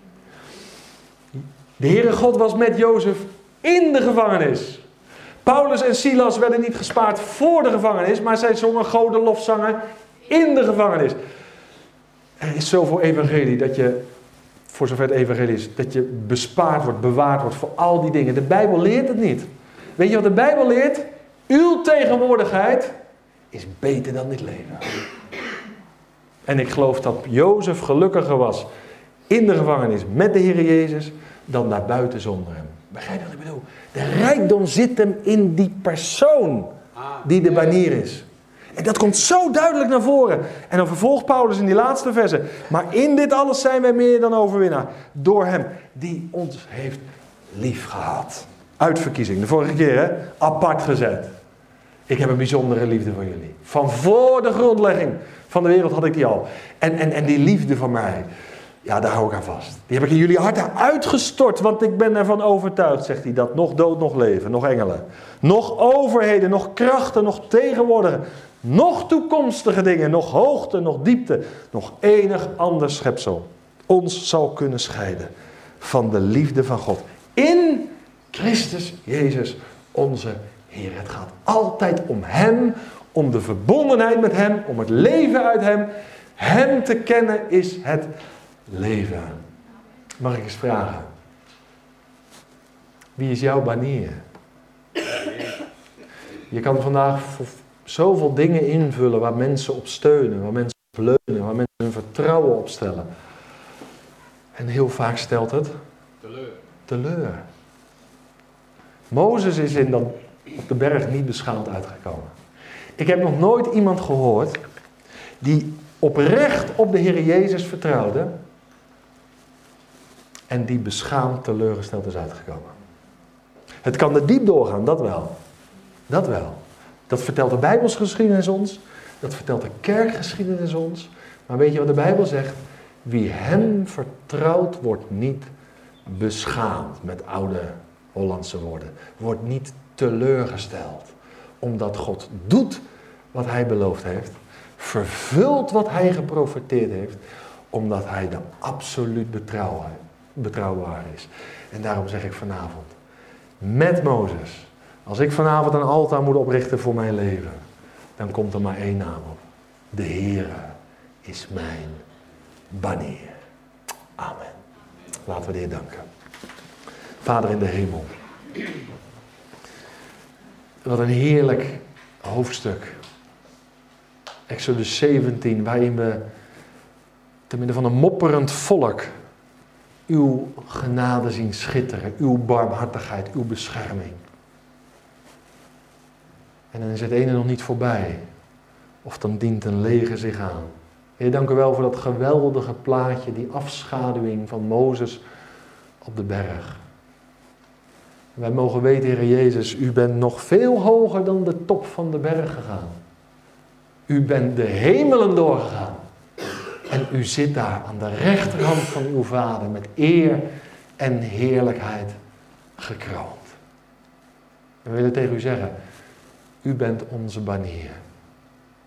Speaker 1: De Heere God was met Jozef in de gevangenis. Paulus en Silas werden niet gespaard voor de gevangenis, maar zij zongen godenlofzangen in de gevangenis. Er is zoveel evangelie dat je, voor zover het evangelie is, dat je bespaard wordt, bewaard wordt voor al die dingen. De Bijbel leert het niet. Weet je wat de Bijbel leert? Uw tegenwoordigheid is beter dan dit leven. En ik geloof dat Jozef gelukkiger was in de gevangenis met de Heer Jezus dan daarbuiten zonder hem. Begrijp je wat ik bedoel? De rijkdom zit hem in die persoon die de banier is. En dat komt zo duidelijk naar voren. En dan vervolgt Paulus in die laatste versen. Maar in dit alles zijn wij meer dan overwinnaar. Door hem die ons heeft lief gehad. Uitverkiezing, de vorige keer hè, apart gezet. Ik heb een bijzondere liefde voor jullie. Van voor de grondlegging van de wereld had ik die al. En die liefde van mij, ja, daar hou ik aan vast. Die heb ik in jullie harten uitgestort, want ik ben ervan overtuigd, zegt hij, dat nog dood, nog leven, nog engelen, nog overheden, nog krachten, nog tegenwoordige, nog toekomstige dingen, nog hoogte, nog diepte, nog enig ander schepsel ons zal kunnen scheiden van de liefde van God. In Christus Jezus, onze Heer. Het gaat altijd om Hem, om de verbondenheid met Hem, om het leven uit Hem. Hem te kennen is het leven. Mag ik eens vragen? Wie is jouw banier? Je kan vandaag zoveel dingen invullen waar mensen op steunen, waar mensen op leunen, waar mensen hun vertrouwen op stellen. En heel vaak stelt het teleur. Mozes is op de berg niet beschaamd uitgekomen. Ik heb nog nooit iemand gehoord die oprecht op de Heer Jezus vertrouwde en die beschaamd teleurgesteld is uitgekomen. Het kan er diep doorgaan, dat wel. Dat wel. Dat vertelt de Bijbelsgeschiedenis ons, dat vertelt de kerkgeschiedenis ons. Maar weet je wat de Bijbel zegt? Wie hem vertrouwt wordt niet beschaamd, met oude Hollandse woorden. Wordt niet teleurgesteld. Omdat God doet wat hij beloofd heeft. Vervult wat hij geprofeteerd heeft. Omdat hij de absoluut betrouwbaar is. En daarom zeg ik vanavond. Met Mozes. Als ik vanavond een altaar moet oprichten voor mijn leven. Dan komt er maar één naam op. De Heere is mijn banier. Amen. Laten we de Heer danken. Vader in de hemel. Wat een heerlijk hoofdstuk. Exodus 17, waarin we te midden van een mopperend volk uw genade zien schitteren, uw barmhartigheid, uw bescherming. En dan is het ene nog niet voorbij. Of dan dient een leger zich aan. Heer, dank u wel voor dat geweldige plaatje, die afschaduwing van Mozes op de berg. Wij mogen weten, Heer Jezus, u bent nog veel hoger dan de top van de berg gegaan. U bent de hemelen doorgegaan. En u zit daar aan de rechterhand van uw Vader met eer en heerlijkheid gekroond. En we willen tegen u zeggen, u bent onze banier.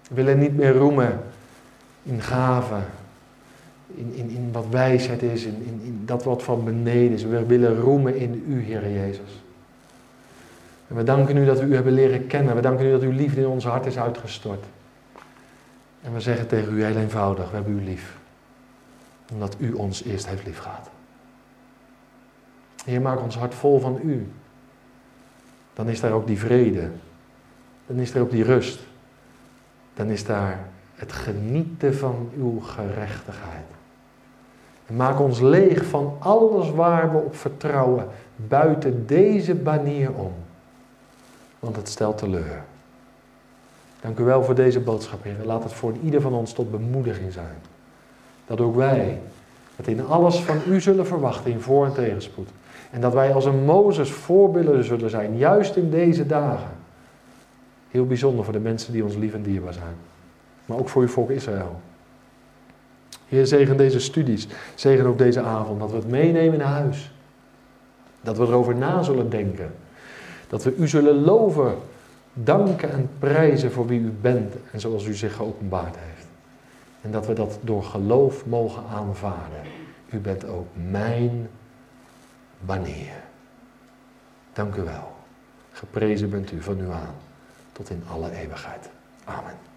Speaker 1: We willen niet meer roemen in gaven, in wat wijsheid is, in dat wat van beneden is. We willen roemen in u, Heer Jezus. En we danken u dat we u hebben leren kennen. We danken u dat uw liefde in ons hart is uitgestort. En we zeggen tegen u heel eenvoudig, we hebben u lief. Omdat u ons eerst heeft liefgehad. Heer, maak ons hart vol van u. Dan is daar ook die vrede. Dan is er ook die rust. Dan is daar het genieten van uw gerechtigheid. En maak ons leeg van alles waar we op vertrouwen, buiten deze banier om. Want het stelt teleur. Dank u wel voor deze boodschap, Heer. Laat het voor ieder van ons tot bemoediging zijn. Dat ook wij het in alles van u zullen verwachten, in voor- en tegenspoed. En dat wij als een Mozes voorbeelden zullen zijn, juist in deze dagen. Heel bijzonder voor de mensen die ons lief en dierbaar zijn. Maar ook voor uw volk Israël. Heer, zegen deze studies. Zegen ook deze avond. Dat we het meenemen naar huis. Dat we erover na zullen denken. Dat we u zullen loven, danken en prijzen voor wie u bent. En zoals u zich geopenbaard heeft. En dat we dat door geloof mogen aanvaarden. U bent ook mijn banier. Dank u wel. Geprezen bent u van u aan. Tot in alle eeuwigheid. Amen.